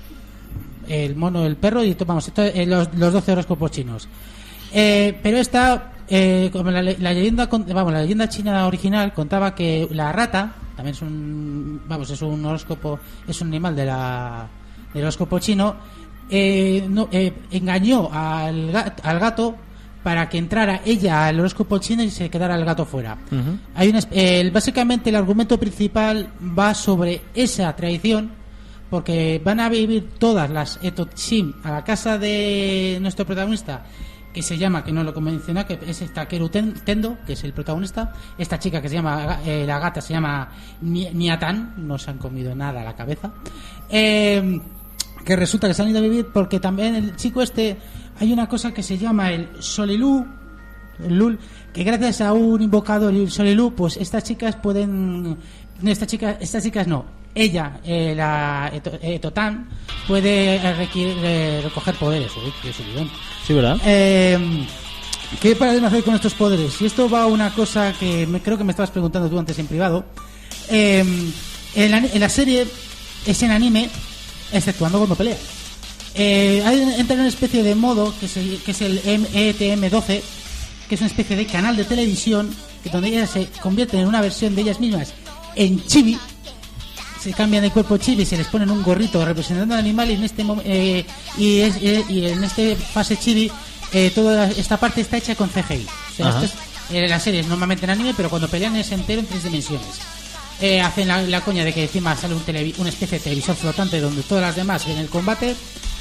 el mono, el perro y vamos, esto, eh, los, los doce horóscopos chinos. Eh, pero esta, eh, como la, la leyenda, vamos, la leyenda china original contaba que la rata también es un, vamos, es un horóscopo, es un animal de la del horóscopo chino. Eh, no, eh, engañó al gato, al gato para que entrara ella al horóscopo chino y se quedara el gato fuera. Uh-huh. Hay una, eh, básicamente el argumento principal va sobre esa tradición, porque van a vivir todas las Etoshim a la casa de nuestro protagonista, que se llama, que no lo menciona, que es Takeru Tendo, que es el protagonista. Esta chica que se llama, eh, la gata se llama Niatan, no se han comido nada a la cabeza. Eh, que resulta que se han ido a vivir porque también el chico este, hay una cosa que se llama el Solilú, el Lul, que gracias a un invocador, el Solilú, pues estas chicas pueden, estas chicas, estas chicas no, ella, eh, la Etotan, puede eh, requiere, eh, recoger poderes. Uy, qué subidón. Sí, ¿verdad? Eh, ¿Qué pueden hacer con estos poderes? Y esto va a una cosa que me, creo que me estabas preguntando tú antes en privado. Eh, en, la, en la serie es en anime, exceptuando cuando pelea. Eh, hay, entra en una especie de modo que, se, que es el E T M doce, que es una especie de canal de televisión que donde ellas se convierten en una versión de ellas mismas en chibi. Se cambian de cuerpo chibi, se les ponen un gorrito representando al animal y en este eh, y, es, eh, y en este fase chibi eh, toda esta parte está hecha con C G I. O sea, esto es, eh, la serie es normalmente en anime, pero cuando pelean es entero en tres dimensiones. Eh, hacen la, la coña de que encima sale un televi- una especie de televisor flotante donde todas las demás ven el combate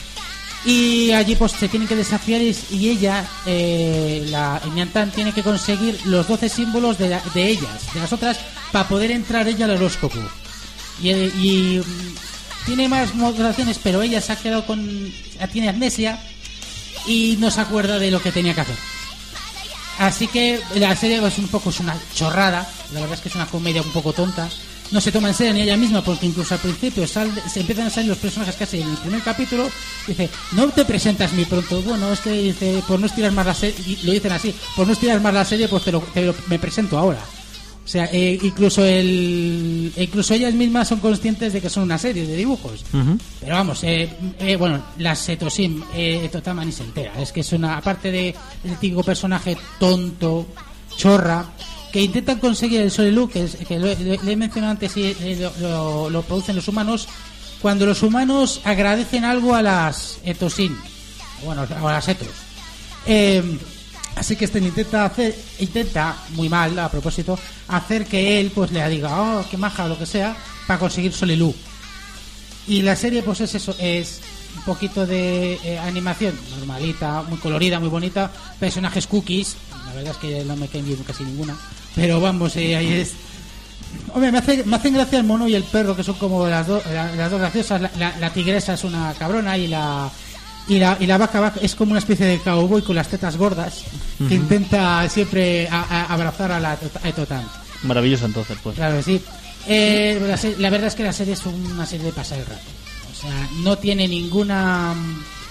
y allí pues se tienen que desafiar y, y ella, eh, la Niantan, tiene que conseguir los doce símbolos de, la, de ellas, de las otras, para poder entrar ella al horóscopo. Y, y tiene más modulaciones, pero ella se ha quedado con, tiene amnesia y no se acuerda de lo que tenía que hacer. Así que la serie es un poco, es una chorrada. La verdad es que es una comedia un poco tonta. No se toma en serio ni ella misma, porque incluso al principio sal, se empiezan a salir los personajes casi en el primer capítulo. Dice, no te presentas muy pronto. Bueno, es que dice, por no estirar más la serie, lo dicen así, por no estirar más la serie, pues te lo, te lo me presento ahora. O sea, eh, incluso el incluso ellas mismas son conscientes de que son una serie de dibujos. Uh-huh. Pero vamos, eh, eh, bueno, las Etoshim, eh, Etotama ni se entera. Es que es una, aparte de el típico personaje tonto, chorra, que intentan conseguir el Solilú, que, es, que lo, le, le he mencionado antes, y eh, lo, lo, lo producen los humanos, cuando los humanos agradecen algo a las Etoshim, bueno, a las Etos. Eh... Así que este intenta hacer, intenta, muy mal a propósito, hacer que él pues le diga, oh, qué maja o lo que sea, para conseguir Solilú. Y la serie pues es eso, es un poquito de eh, animación normalita, muy colorida, muy bonita, personajes cookies, la verdad es que no me caen bien casi ninguna, pero vamos, eh, ahí es... Hombre, me, hace, me hacen gracia el mono y el perro, que son como las, do, la, las dos graciosas, la, la, la tigresa es una cabrona y la... Y la, y la vaca, vaca es como una especie de cowboy con las tetas gordas, uh-huh, que intenta siempre a, a abrazar a la Etotan. Maravilloso entonces, pues. Claro que sí. Eh, la, la verdad es que la serie es una serie de pasar el rato. O sea, no tiene ninguna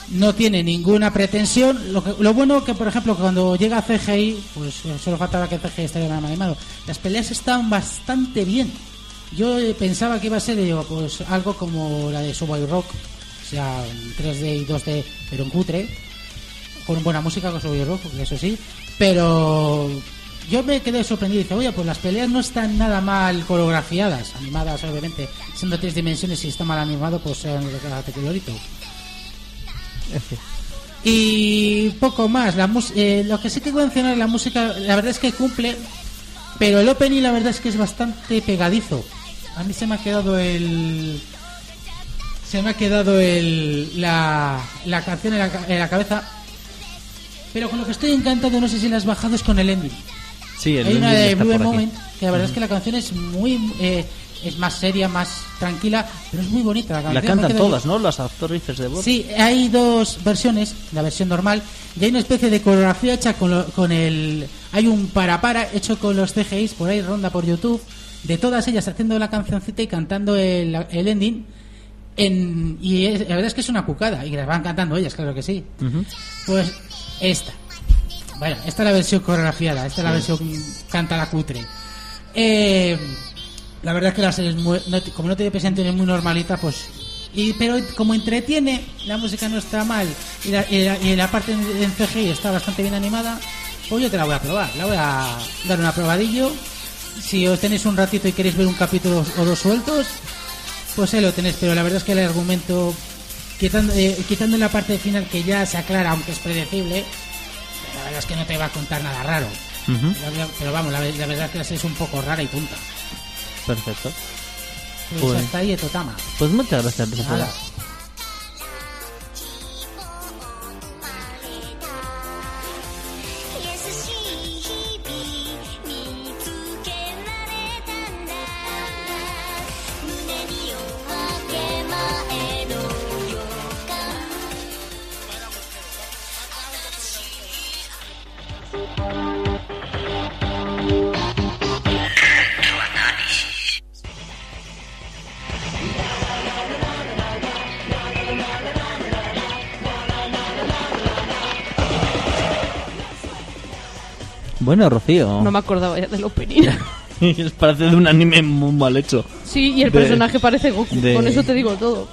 no tiene ninguna pretensión. Lo, que, lo bueno que, por ejemplo, cuando llega a C G I, pues solo faltaba que C G I estuviera animado. Las peleas estaban bastante bien. Yo eh, pensaba que iba a ser digo, pues algo como la de Subway Rock, o sea, en tres D y dos D, pero en cutre, con buena música, con Subway Rock, eso sí. Pero yo me quedé sorprendido y dije, oye, pues las peleas no están nada mal coreografiadas, animadas obviamente, siendo tres dimensiones, si está mal animado, pues sea un categoría. Y poco más. La mus- eh, lo que sí que voy a mencionar, la música, la verdad es que cumple, pero el opening la verdad es que es bastante pegadizo. A mí se me ha quedado el se me ha quedado el la, la canción en la, en la cabeza, pero con lo que estoy encantado, no sé si la has bajado, es con el ending. Sí, el hay una de Blue aquí. Moment que la verdad uh-huh. es que la canción es muy eh, es más seria, más tranquila, pero es muy bonita la canción. La cantan todas, ¿no? Las actrices de voz. Sí, hay dos versiones, la versión normal, y hay una especie de coreografía hecha con, lo, con el... Hay un para para hecho con los C G Is, por ahí ronda por YouTube, de todas ellas haciendo la cancioncita y cantando el, el ending, en, y es, la verdad es que es una cucada, y las van cantando ellas, claro que sí. Uh-huh. Pues esta. Bueno, esta es la versión coreografiada, esta sí. es la versión canta la cutre. Eh... La verdad es que la serie es muy, no, como no tiene presentaciones muy normalita, pues y pero como entretiene, la música no está mal y la, y la, y la parte en, en C G I está bastante bien animada, pues yo te la voy a probar, la voy a dar una probadillo. Si os tenéis un ratito y queréis ver un capítulo o dos sueltos, pues ahí lo tenéis, pero la verdad es que el argumento, quitando, eh, quitando la parte final que ya se aclara, aunque es predecible, la verdad es que no te va a contar nada raro. Uh-huh. la, pero vamos, la, la verdad es que la serie es un poco rara y punta. Perfecto. Pues, pues hasta ahí, Totama. Pues muchas gracias, profesora. Bueno, Rocío. No me acordaba ya del opening. Parece de un anime muy mal hecho. Sí, y el de, personaje parece Goku. De... Con eso te digo todo.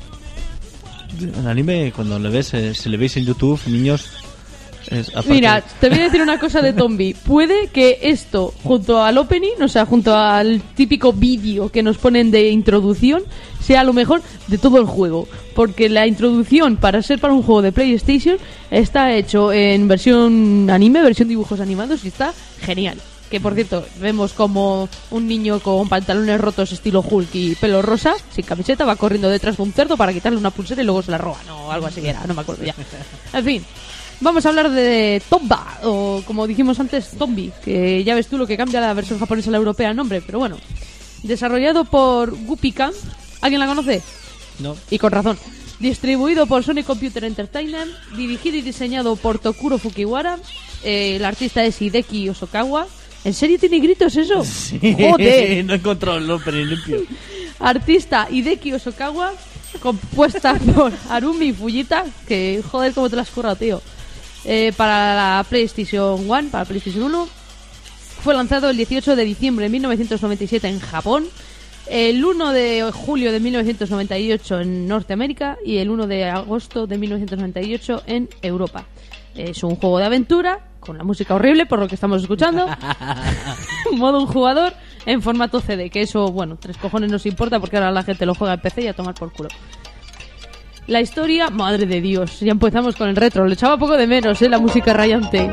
El anime, cuando le ves, eh, si le veis en YouTube, niños... Es, Mira, te voy a decir una cosa de Tombi. Puede que esto, junto al opening, o sea, junto al típico vídeo que nos ponen de introducción, sea lo mejor de todo el juego. Porque la introducción, para ser para un juego de PlayStation, está hecho en versión anime, versión dibujos animados, y está genial. Que, por cierto, vemos como un niño con pantalones rotos estilo Hulk y pelo rosa, sin camiseta, va corriendo detrás de un cerdo para quitarle una pulsera y luego se la roba. No, algo así que era, no me acuerdo ya. En fin. Vamos a hablar de Tomba, o como dijimos antes, Tombi, que ya ves tú lo que cambia la versión japonesa a la europea el nombre, pero bueno. Desarrollado por Guppy Camp, ¿alguien la conoce? No. Y con razón. Distribuido por Sony Computer Entertainment, dirigido y diseñado por Tokuro Fukiwara, eh, el artista es Hideki Osokawa. ¿En serio tiene gritos eso? Sí, ¡joder! No he encontrado el opening limpio. Artista Hideki Osokawa, compuesta por Harumi Fujita, que joder cómo te la has currado, tío. Eh, para la PlayStation uno, para PlayStation uno, fue lanzado el dieciocho de diciembre de mil novecientos noventa y siete en Japón, el uno de julio de mil novecientos noventa y ocho en Norteamérica y el uno de agosto de mil novecientos noventa y ocho en Europa. Es un juego de aventura con la música horrible, por lo que estamos escuchando. Modo un jugador en formato C D, que eso, bueno, tres cojones nos importa porque ahora la gente lo juega en P C y a tomar por culo. La historia, madre de Dios, ya empezamos con el retro. Le echaba poco de menos, ¿eh? La música rayante.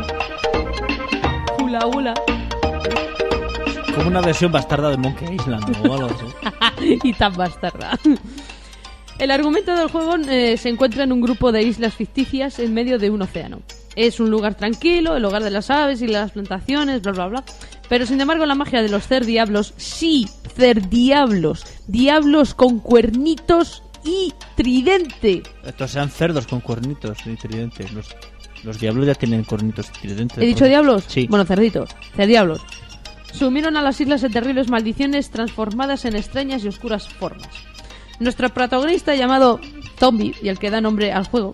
Hula hula. Como una versión bastarda de Monkey Island o algo así. Y tan bastarda. El argumento del juego eh, se encuentra en un grupo de islas ficticias en medio de un océano. Es un lugar tranquilo, el hogar de las aves y las plantaciones, bla bla bla. Pero sin embargo la magia de los cerdiablos, sí, cerdiablos, diablos con cuernitos y tridente. Estos sean cerdos con cuernitos y tridentes. Los, los diablos ya tienen cuernitos y tridentes. ¿He dicho diablos? Sí. Bueno, cerditos, cerdiablos. Sumieron a las islas en terribles maldiciones transformadas en extrañas y oscuras formas. Nuestro protagonista, llamado Tombi, y el que da nombre al juego,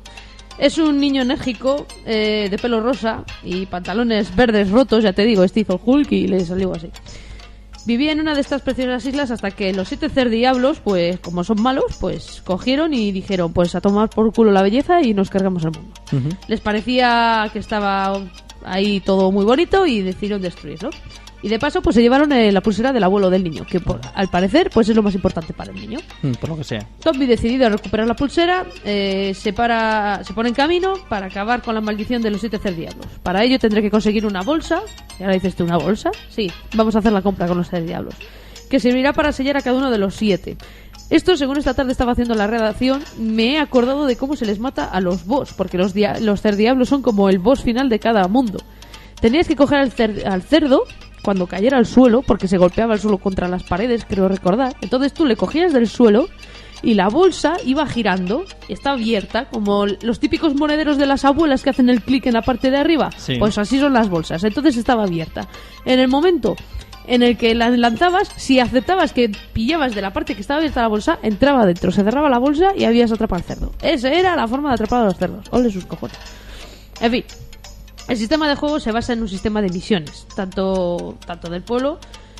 Es un niño enérgico, eh, de pelo rosa y pantalones verdes rotos, ya te digo, este hizo Hulk y le salió así. Vivía en una de estas preciosas islas hasta que los siete cerdiablos, pues como son malos, pues cogieron y dijeron, pues a tomar por culo la belleza y nos cargamos el mundo. Uh-huh. Les parecía que estaba ahí todo muy bonito y decidieron destruirlo. Y de paso, pues se llevaron eh, la pulsera del abuelo del niño, que por, al parecer, pues es lo más importante para el niño. Mm, por lo que sea. Tommy, decidido a recuperar la pulsera, eh, se, para, se pone en camino para acabar con la maldición de los siete cerdiablos. Para ello tendré que conseguir una bolsa. ¿Y ahora dices tú una bolsa? Sí, vamos a hacer la compra con los cerdiablos. Que servirá para sellar a cada uno de los siete. Esto, según esta tarde estaba haciendo la redacción, me he acordado de cómo se les mata a los boss, porque los, dia- los cerdiablos son como el boss final de cada mundo. Tenías que coger al, cer- al cerdo cuando cayera al suelo, porque se golpeaba el suelo contra las paredes, creo recordar. Entonces tú le cogías del suelo y la bolsa iba girando, está abierta, como los típicos monederos de las abuelas que hacen el clic en la parte de arriba. Sí. Pues así son las bolsas. Entonces estaba abierta. En el momento en el que la lanzabas, si aceptabas que pillabas de la parte que estaba abierta la bolsa, entraba dentro, se cerraba la bolsa y habías atrapado al cerdo. Esa era la forma de atrapar a los cerdos. Ole sus cojones. En fin. El sistema de juego se basa en un sistema de misiones, tanto, tanto del pueblo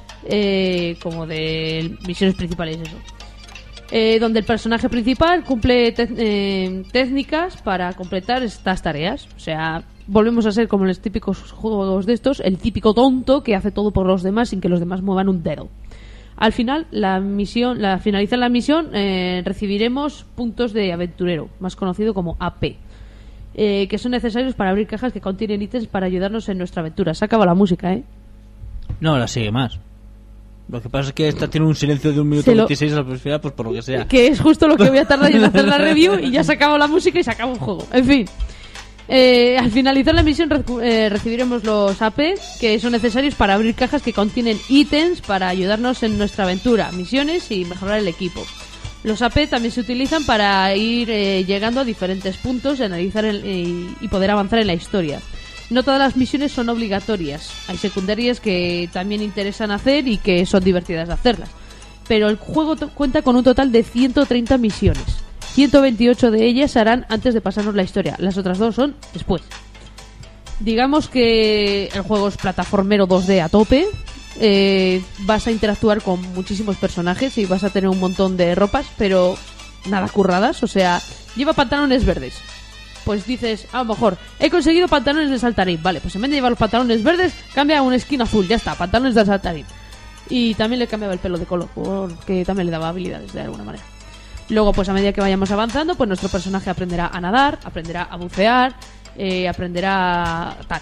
eh, como de misiones principales, eso. Eh, donde el personaje principal cumple te- eh, técnicas para completar estas tareas. O sea, volvemos a ser como en los típicos juegos de estos, el típico tonto que hace todo por los demás sin que los demás muevan un dedo. Al final, la misión, la finalizar la misión, eh, recibiremos puntos de aventurero, más conocido como A P. Eh, que son necesarios para abrir cajas que contienen ítems para ayudarnos en nuestra aventura. Se acaba la música, ¿eh? No, la sigue más. Lo que pasa es que esta tiene un silencio de un minuto lo... veintiséis al final, pues por lo que sea. Que es justo lo que voy a tardar en hacer la review y ya se acaba la música y se acaba un juego. En fin. Eh, al finalizar la misión recu- eh, recibiremos los A P que son necesarios para abrir cajas que contienen ítems para ayudarnos en nuestra aventura, misiones y mejorar el equipo. Los A P también se utilizan para ir eh, llegando a diferentes puntos y analizar el, eh, y poder avanzar en la historia. No todas las misiones son obligatorias. Hay secundarias que también interesan hacer y que son divertidas de hacerlas. Pero el juego to- cuenta con un total de ciento treinta misiones. ciento veintiocho de ellas se harán antes de pasarnos la historia. Las otras dos son después. Digamos que el juego es plataformero dos D a tope. Eh, vas a interactuar con muchísimos personajes y vas a tener un montón de ropas, pero nada curradas. O sea, lleva pantalones verdes. Pues dices, a lo mejor, he conseguido pantalones de saltarín. Vale, pues en vez de llevar los pantalones verdes, cambia a un skin azul. Ya está, pantalones de saltarín. Y también le cambiaba el pelo de color, porque también le daba habilidades de alguna manera. Luego, pues a medida que vayamos avanzando, pues nuestro personaje aprenderá a nadar, aprenderá a bucear, eh, aprenderá tal.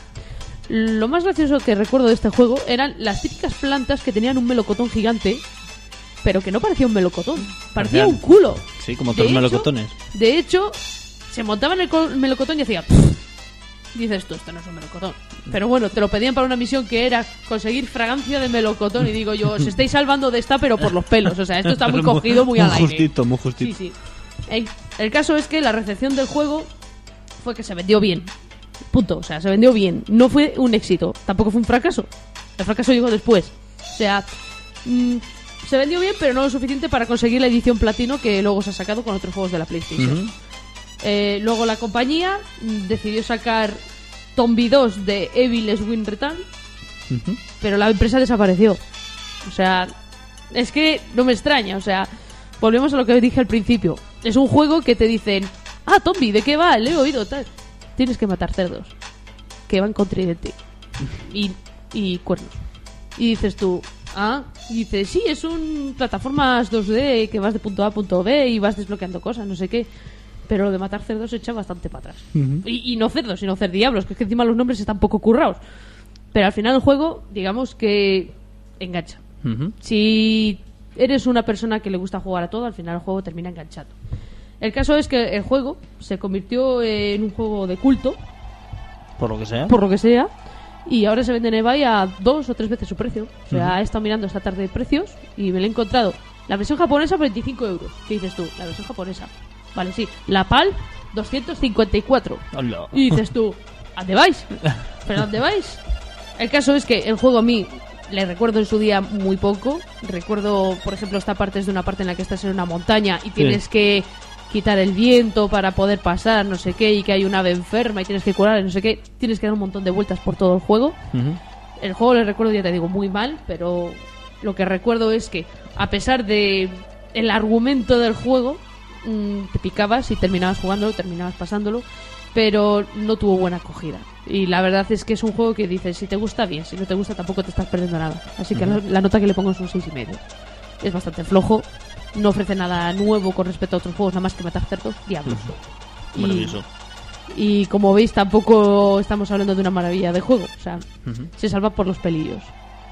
Lo más gracioso que recuerdo de este juego eran las típicas plantas que tenían un melocotón gigante, pero que no parecía un melocotón, parecía un culo. Sí, como todos los melocotones. De hecho, se montaba en el co- melocotón y hacía... Pff. Dices tú, esto no es un melocotón. Pero bueno, te lo pedían para una misión que era conseguir fragancia de melocotón. Y digo yo, os estáis salvando de esta, pero por los pelos. O sea, esto está muy cogido, muy al aire. Muy justito, muy justito. Sí, sí. El, el caso es que la recepción del juego fue que se vendió bien. Punto. O sea, se vendió bien. No fue un éxito. Tampoco fue un fracaso. El fracaso llegó después. O sea, mmm, se vendió bien, pero no lo suficiente para conseguir la edición platino que luego se ha sacado con otros juegos de la PlayStation. Uh-huh. Eh, luego la compañía decidió sacar Tomb dos de Evil's Wind Return, uh-huh. pero la empresa desapareció. O sea, es que no me extraña. O sea, volvemos a lo que dije al principio. Es un juego que te dicen, ah, Tomb, ¿de qué va? Le he oído tal. Tienes que matar cerdos que van con tridente y, y cuernos. Y dices tú, ah, y dices, sí, es un plataformas dos D que vas de punto A a punto B y vas desbloqueando cosas, no sé qué. Pero lo de matar cerdos se echa bastante para atrás. Uh-huh. Y, y no cerdos, sino cerdiablos, que es que encima los nombres están poco currados. Pero al final el juego, digamos que engancha. Uh-huh. Si eres una persona que le gusta jugar a todo, al final el juego termina enganchando. El caso es que el juego se convirtió en un juego de culto. Por lo que sea. Por lo que sea. Y ahora se vende en eBay a dos o tres veces su precio. O sea, uh-huh. he estado mirando esta tarde de precios y me lo he encontrado. La versión japonesa, veinticinco euros. ¿Qué dices tú? La versión japonesa. Vale, sí. La PAL, doscientos cincuenta y cuatro. Hola. Y dices tú, ¿a dónde vais? ¿Pero a dónde vais? El caso es que el juego a mí le recuerdo en su día muy poco. Recuerdo, por ejemplo, esta parte es de una parte en la que estás en una montaña y tienes sí. que quitar el viento para poder pasar, no sé qué, y que hay una ave enferma y tienes que curar, no sé qué. Tienes que dar un montón de vueltas por todo el juego. Ujú. El juego, le recuerdo, ya te digo, muy mal, pero lo que recuerdo es que, a pesar de el argumento del juego, mmm, te picabas y terminabas jugándolo, terminabas pasándolo, pero no tuvo buena acogida. Y la verdad es que es un juego que dices, si te gusta, bien, si no te gusta, tampoco te estás perdiendo nada. Así que Ujú. la, la nota que le pongo es un seis y medio. Es bastante flojo, no ofrece nada nuevo con respecto a otros juegos, nada más que matar cerdos, diablos. Y- Maravilloso. Y como veis, tampoco estamos hablando de una maravilla de juego. O sea, Ujú. se salva por los pelillos.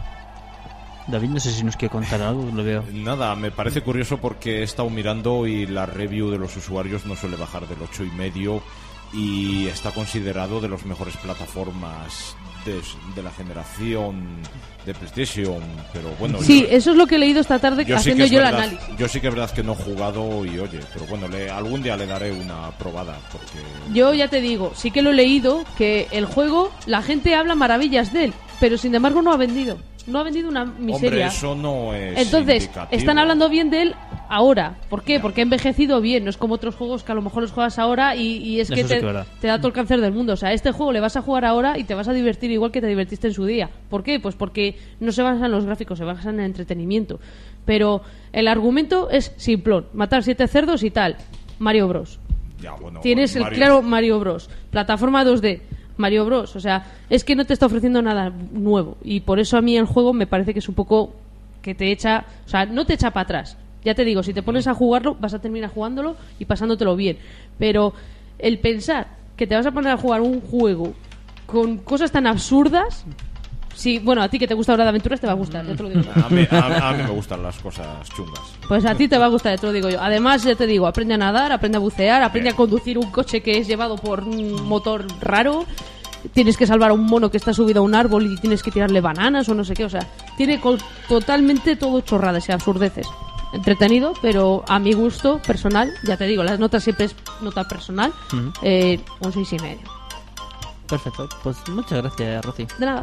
David, no sé si nos quiere contar algo, lo veo. Nada, me parece curioso porque he estado mirando y la review de los usuarios no suele bajar del ocho y medio y está considerado de las mejores plataformas de, de la generación de PlayStation, pero bueno. Sí, yo- eso es lo que he leído esta tarde yo sí haciendo que es yo el verdad- análisis. Yo sí que es verdad que no he jugado y oye, pero bueno, le, algún día le daré una probada porque Yo ya te digo, sí que lo he leído, que el juego, la gente habla maravillas de él, pero sin embargo no ha vendido. No ha vendido una miseria. hombre, eso no es Entonces, indicativo. están hablando bien de él ahora. ¿Por qué? Porque ha envejecido bien. No es como otros juegos que a lo mejor los juegas ahora y, y es Eso que sí te, que es verdad. te da todo el cáncer del mundo. O sea, este juego le vas a jugar ahora y te vas a divertir igual que te divertiste en su día. ¿Por qué? Pues porque no se basa en los gráficos, se basa en el entretenimiento. Pero el argumento es simplón. Matar siete cerdos y tal. Mario Bros. Ya, bueno, Tienes el Mario- claro Mario Bros. Plataforma dos D. Mario Bros. O sea, es que no te está ofreciendo nada nuevo. Y por eso a mí el juego me parece que es un poco que te echa... O sea, no te echa para atrás. Ya te digo, si te pones a jugarlo, vas a terminar jugándolo y pasándotelo bien. Pero el pensar que te vas a poner a jugar un juego con cosas tan absurdas... Sí, bueno, a ti que te gusta Hora de Aventuras te va a gustar, ya te lo digo yo. A mí, a- a mí me gustan las cosas chungas. Pues a ti te va a gustar, ya te lo digo yo. Además, ya te digo, aprende a nadar, aprende a bucear, aprende a conducir un coche que es llevado por un motor raro. Tienes que salvar a un mono que está subido a un árbol y tienes que tirarle bananas o no sé qué. O sea, tiene co- totalmente todo chorradas y absurdeces. Entretenido, pero a mi gusto personal, ya te digo, las notas siempre es nota personal, Ujú. eh, un seis y medio. Perfecto, pues muchas gracias, Rosy. De nada.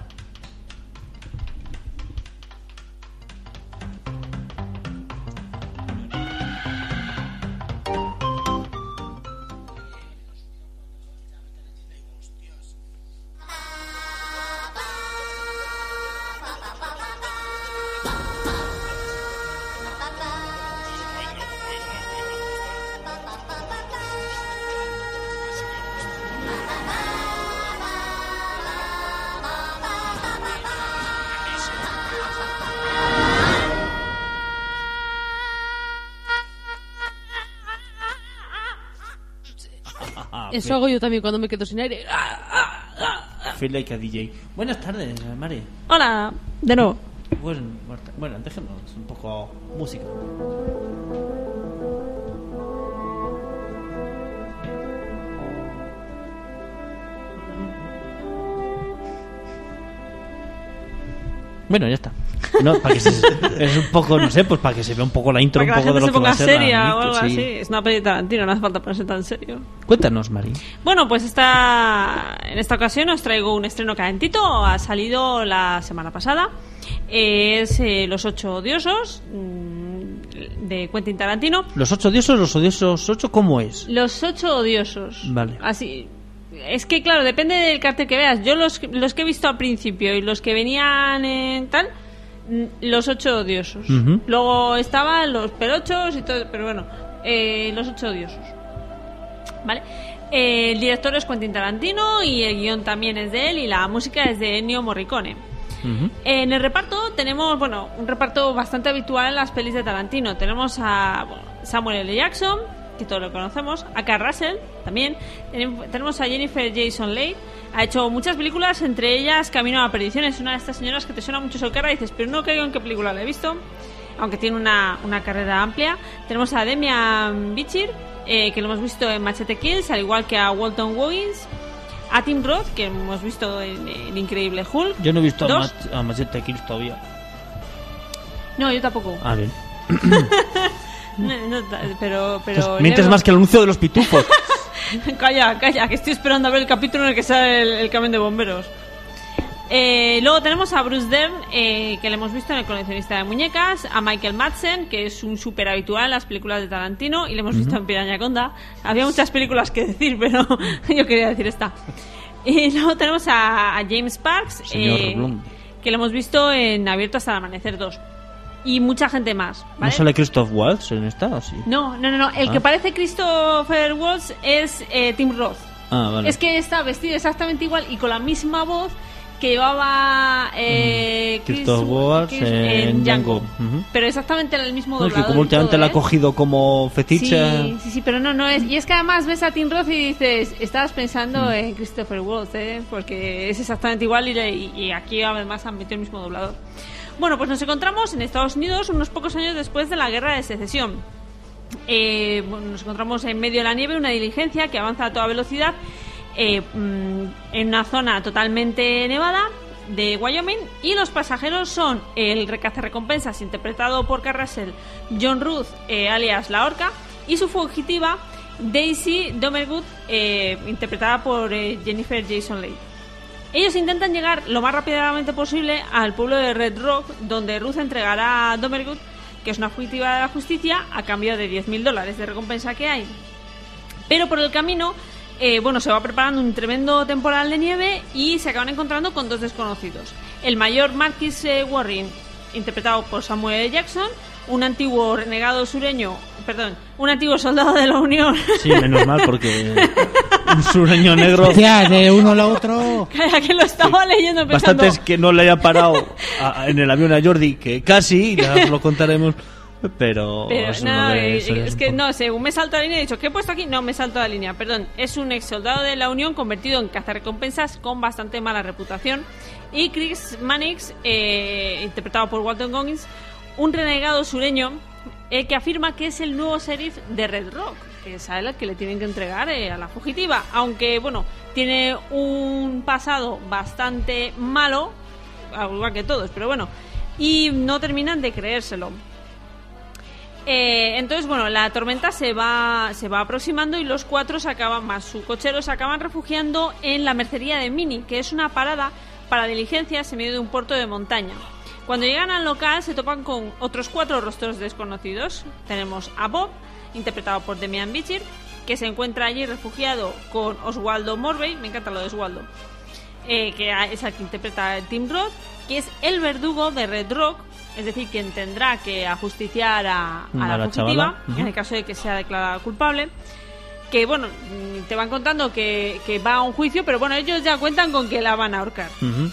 Eso hago yo también cuando me quedo sin aire. Feel like a D J. Buenas tardes, Mari. Hola, de nuevo. Bueno, bueno, dejemos un poco música. Bueno, ya está. No, para que se, es un poco, no sé, pues para que se vea un poco la intro, Para que un la poco de gente lo se que va ponga a ser la seria o intro, algo sí. así. Es una peli de Tarantino, no hace falta ponerse tan serio. Cuéntanos, Mari. Bueno, pues esta, en esta ocasión os traigo un estreno calentito. Ha salido la semana pasada. Es eh, Los Ocho Odiosos, mm, de Quentin Tarantino. ¿Los ocho odiosos, los odiosos ocho, cómo es? Los Ocho Odiosos. Vale. Así. Es que, claro, depende del cartel que veas. Yo los, los que he visto al principio y los que venían en tal... mm, Los Ocho Odiosos. Ujú. Luego estaban los Pelochos y todo, pero bueno, eh, Los Ocho Odiosos. ¿Vale? Eh, el director es Quentin Tarantino y el guión también es de él y la música es de Ennio Morricone. Ujú. En el reparto tenemos, bueno, un reparto bastante habitual en las pelis de Tarantino. Tenemos a bueno, Samuel L. Jackson, que todos lo conocemos, a Kurt Russell también. Tenem- Tenemos a Jennifer Jason Leigh. Ha hecho muchas películas, entre ellas Camino a la Perdición. Es una de estas señoras que te suena mucho su cara y dices, pero no caigo en qué película la he visto, aunque tiene una, una carrera amplia. Tenemos a Demian Bichir, eh, que lo hemos visto en Machete Kills, al igual que a Walton Goggins. A Tim Roth, que hemos visto en El Increíble Hulk. Yo no he visto a, Dos. Mach- a Machete Kills todavía. No, yo tampoco. Ah, bien. No, no, ta- pero, pero Entonces, mientes leo- más que el anuncio de los pitufos. Calla, calla, que estoy esperando a ver el capítulo en el que sale el, el camión de bomberos. Eh, luego tenemos a Bruce Dern, eh, que le hemos visto en El coleccionista de muñecas, a Michael Madsen, que es un súper habitual en las películas de Tarantino, y le hemos visto uh-huh. en Piraña Conda. Había muchas películas que decir, pero yo quería decir esta. Y luego tenemos a, a James Sparks, eh, que le hemos visto en Abierto hasta el amanecer dos. Y mucha gente más, ¿vale? ¿No sale Christoph Waltz en esta o sí? No, no, no, no. El ah. que parece Christopher Waltz es eh, Tim Roth. Ah, vale. Es que está vestido exactamente igual y con la misma voz que llevaba eh, mm. Christoph Waltz en, en Django. Uh-huh. Pero exactamente el mismo no, doblador. Que como últimamente todo, la ¿eh? ha cogido como fetiche. Sí, sí, sí, pero no, no es. Y es que además ves a Tim Roth y dices, estabas pensando mm. en Christopher Waltz, ¿eh? Porque es exactamente igual y, y, y aquí además han metido el mismo doblador. Bueno, pues nos encontramos en Estados Unidos unos pocos años después de la Guerra de Secesión. Eh, bueno, nos encontramos en medio de la nieve una diligencia que avanza a toda velocidad eh, en una zona totalmente nevada de Wyoming, y los pasajeros son el cazarrecompensas interpretado por Kurt Russell, John Ruth, eh, alias La Orca, y su fugitiva Daisy Domergut, eh, interpretada por eh, Jennifer Jason Leigh. Ellos intentan llegar lo más rápidamente posible al pueblo de Red Rock, donde Ruth entregará a Domergut, que es una fugitiva de la justicia, a cambio de diez mil dólares de recompensa que hay. Pero por el camino, eh, bueno, se va preparando un tremendo temporal de nieve y se acaban encontrando con dos desconocidos. El mayor Marquis eh, Warren, interpretado por Samuel L. Jackson, un antiguo renegado sureño, perdón, un antiguo soldado de la Unión. Sí, menos mal, porque un sureño negro. Ya, de uno al otro. Que lo estaba sí. leyendo pensando. Bastante es que no le haya parado a, en el avión a Jordi, que casi, ya os lo contaremos. Pero, pero es, no, de, es, es que no, según me salto la línea, he dicho, ¿qué he puesto aquí? No, me salto la línea, perdón. Es un ex soldado de la Unión convertido en cazarrecompensas con bastante mala reputación. Y Chris Mannix, eh, interpretado por Walton Goggins, un renegado sureño eh, que afirma que es el nuevo sheriff de Red Rock, que es a él el que le tienen que entregar eh, a la fugitiva. Aunque, bueno, tiene un pasado bastante malo, al igual que todos, pero bueno, y no terminan de creérselo. Eh, entonces, bueno, la tormenta se va se va aproximando y los cuatro se acaban, más su cochero, se acaban refugiando en la mercería de Mini, que es una parada para diligencias en medio de un puerto de montaña. Cuando llegan al local se topan con otros cuatro rostros desconocidos. Tenemos a Bob, interpretado por Demian Bichir, que se encuentra allí refugiado con Oswaldo Morvey, me encanta lo de Oswaldo, eh, que es el que interpreta Tim Roth, que es el verdugo de Red Rock, es decir, quien tendrá que ajusticiar a, a la, la fugitiva, uh-huh. en el caso de que sea declarada culpable. Que, bueno, te van contando que, que va a un juicio, pero bueno, ellos ya cuentan con que la van a ahorcar. Uh-huh.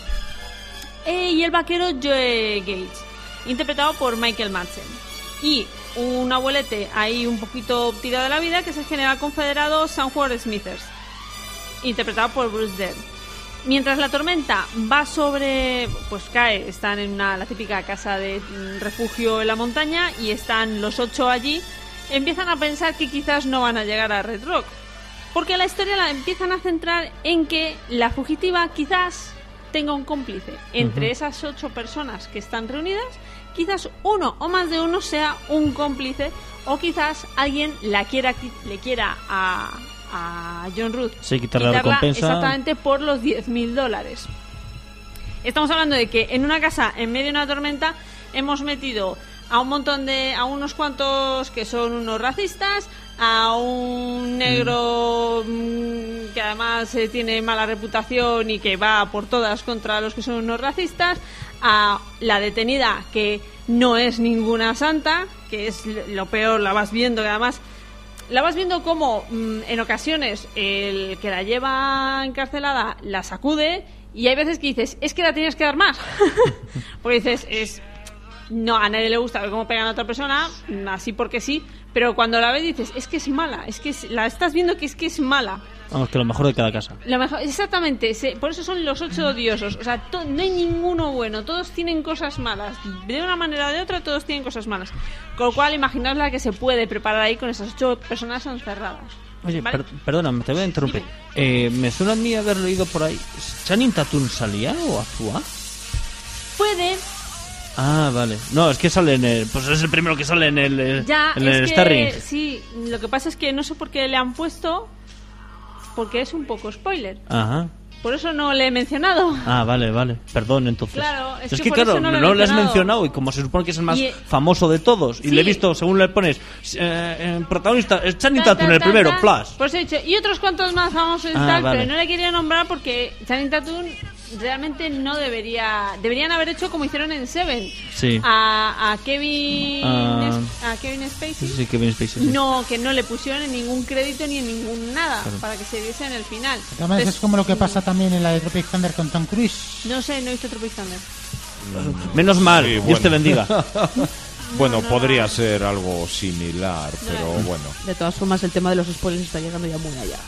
Eh, y el vaquero Joe Gates, interpretado por Michael Madsen. Y un abuelete ahí un poquito tirado de la vida, que es el general confederado Sanford Smithers, interpretado por Bruce Dern. Mientras la tormenta va sobre, pues cae, están en una, la típica casa de refugio en la montaña y están los ocho allí, empiezan a pensar que quizás no van a llegar a Red Rock, porque la historia la empiezan a centrar en que la fugitiva quizás tenga un cómplice. Entre uh-huh. esas ocho personas que están reunidas, quizás uno o más de uno sea un cómplice, o quizás alguien la quiera, le quiera a... a John Ruth, sí, quitarle la recompensa exactamente por los diez mil dólares. Estamos hablando de que en una casa en medio de una tormenta hemos metido a un montón de, a unos cuantos que son unos racistas, a un negro mm. que además eh, tiene mala reputación y que va por todas contra los que son unos racistas, a la detenida que no es ninguna santa, que es lo peor, la vas viendo, que además la vas viendo como mmm, en ocasiones el que la lleva encarcelada la sacude, y hay veces que dices, es que la tienes que dar más. Porque dices, es no, a nadie le gusta ver cómo pegan a otra persona, así porque sí, pero cuando la ves dices, es que es mala, es que es, la estás viendo que es que es mala. Vamos, que lo mejor de cada casa. Lo mejor, exactamente, se, por eso son los ocho odiosos. O sea, to, no hay ninguno bueno, todos tienen cosas malas. De una manera o de otra, todos tienen cosas malas. Con lo cual, imaginaos la que se puede preparar ahí con esas ocho personas encerradas. Oye, ¿vale? per, perdóname, te voy a interrumpir. Eh, me suena a mí haber leído por ahí. ¿Channing Tatum salía o actúa? Puede. Ah, vale. No, es que sale en el... Pues es el primero que sale en el, ya, en el es Starring. Que, sí, lo que pasa es que no sé por qué le han puesto... Porque es un poco spoiler. Ajá. Por eso no le he mencionado. Ah, vale, vale. Perdón, entonces. Claro, es, es que, que por claro, eso no, no lo he le has mencionado. mencionado y como se supone que es el más Y- famoso de todos y Sí. le he visto, según le pones, eh, eh, protagonista, es Channing Ta, Tatum, ta, el ta, primero, ta. plus. Pues he dicho, y otros cuantos más famosos y Ah, tal, vale. pero no le quería nombrar porque Channing Tatum realmente no debería. Deberían haber hecho como hicieron en Seven. Sí. A, a Kevin. Ah. a Kevin Spacey. Sí, sí, Kevin Spacey. Sí. No, que no le pusieron en ningún crédito ni en ningún nada Claro. para que se viese en el final. De todas maneras, Entonces, es como lo que pasa también en la de Tropic Thunder con Tom Cruise. No sé, no he visto Tropic Thunder. Menos mal, Sí, Dios bueno. te bendiga. Bueno, podría ser algo similar, pero bueno. De todas formas, el tema de los spoilers está llegando ya muy allá.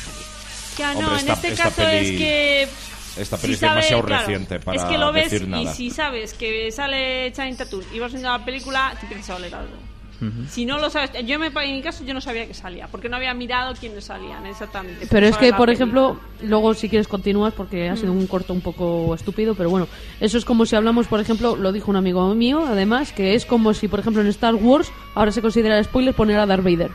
Ya no, Hombre, en esta- este esta caso peli- es que. Esta si peli es sabe- demasiado claro, reciente para es que lo ves decir y nada. si sabes que sale Channing Tatum y vas viendo la película, te empiezas a oler algo. Si no lo sabes, yo me, en mi caso yo no sabía que salía, porque no había mirado quiénes salían exactamente. Pero es Para que, la por peli. ejemplo, luego si quieres continúas porque ha sido un corto un poco estúpido, pero bueno, eso es como si hablamos, por ejemplo, lo dijo un amigo mío, además, que es como si, por ejemplo, en Star Wars ahora se considera spoiler poner a Darth Vader.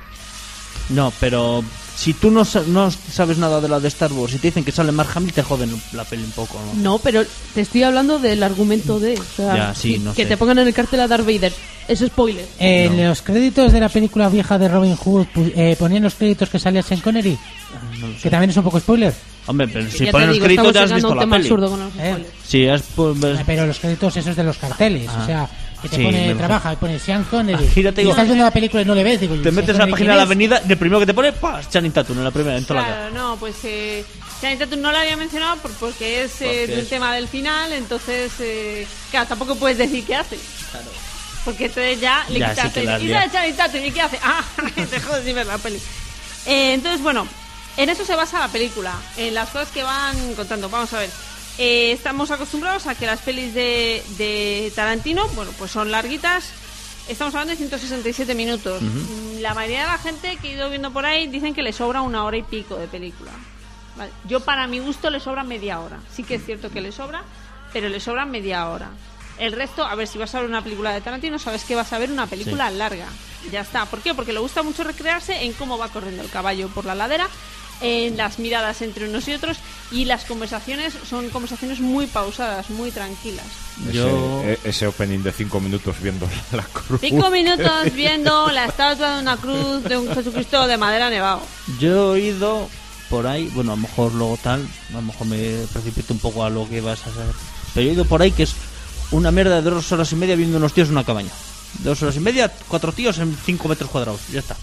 No, pero si tú no, sa- no sabes nada de la de Star Wars y te dicen que sale Mark Hamill, te joden la peli un poco, ¿no? No, pero te estoy hablando del argumento de... O sea, Ya, sí, no que sé. te pongan en el cartel a Darth Vader. Es spoiler. En los créditos de la película vieja de Robin Hood pu- eh, ponían los créditos que salía Sean Connery, que también es un poco spoiler. Hombre, pero si Ya te ponen los digo, créditos estamos ya has llegando a visto un la tema peli. absurdo con los ¿Eh? spoilers. Sí, has, pues, ves- Pero los créditos esos de los carteles, Ah. o sea, que te Sí, pone, me trabaja y pone Sean Connery. Ah, gírate y y- estás viendo la película y no le ves, digo, te ¿Sean metes en la Connery página de quién la es? avenida, de primero que te pone, ¡pah! Channing Tatum en la primera, en toda la cara. Claro, no, pues eh, Channing Tatum no lo había mencionado por- porque es eh, Porque del es- tema del final, entonces, eh, claro, tampoco puedes decir qué hace. Porque entonces ya le Ya, quitas sí que el- la has y liado. sale Channing Tatum, ¿y qué hace? Ah, te jodes sin ver la peli. Eh, entonces, bueno, en eso se basa la película, en las cosas que van contando. Vamos a ver. Eh, estamos acostumbrados a que las pelis de, de Tarantino, bueno, pues son larguitas. Estamos hablando de ciento sesenta y siete minutos. Mm, La mayoría de la gente que he ido viendo por ahí dicen que le sobra una hora y pico de película. Vale. Yo, para mi gusto, le sobra media hora. Sí que es cierto que le sobra, pero le sobra media hora. El resto, a ver, si vas a ver una película de Tarantino, sabes que vas a ver una película larga. Ya está. ¿Por qué? Porque le gusta mucho recrearse en cómo va corriendo el caballo por la ladera, en las miradas entre unos y otros, y las conversaciones son conversaciones muy pausadas, muy tranquilas. Yo... Ese, e- ese opening de cinco minutos viendo la cruz. Cinco minutos viendo la estatua de una cruz de un Jesucristo de madera nevado. Yo he oído por ahí, bueno, a lo mejor luego tal, a lo mejor me precipito un poco a lo que vas a saber. Pero he oído por ahí que es una mierda de dos horas y media viendo unos tíos en una cabaña. Dos horas y media, cuatro tíos en cinco metros cuadrados, ya está.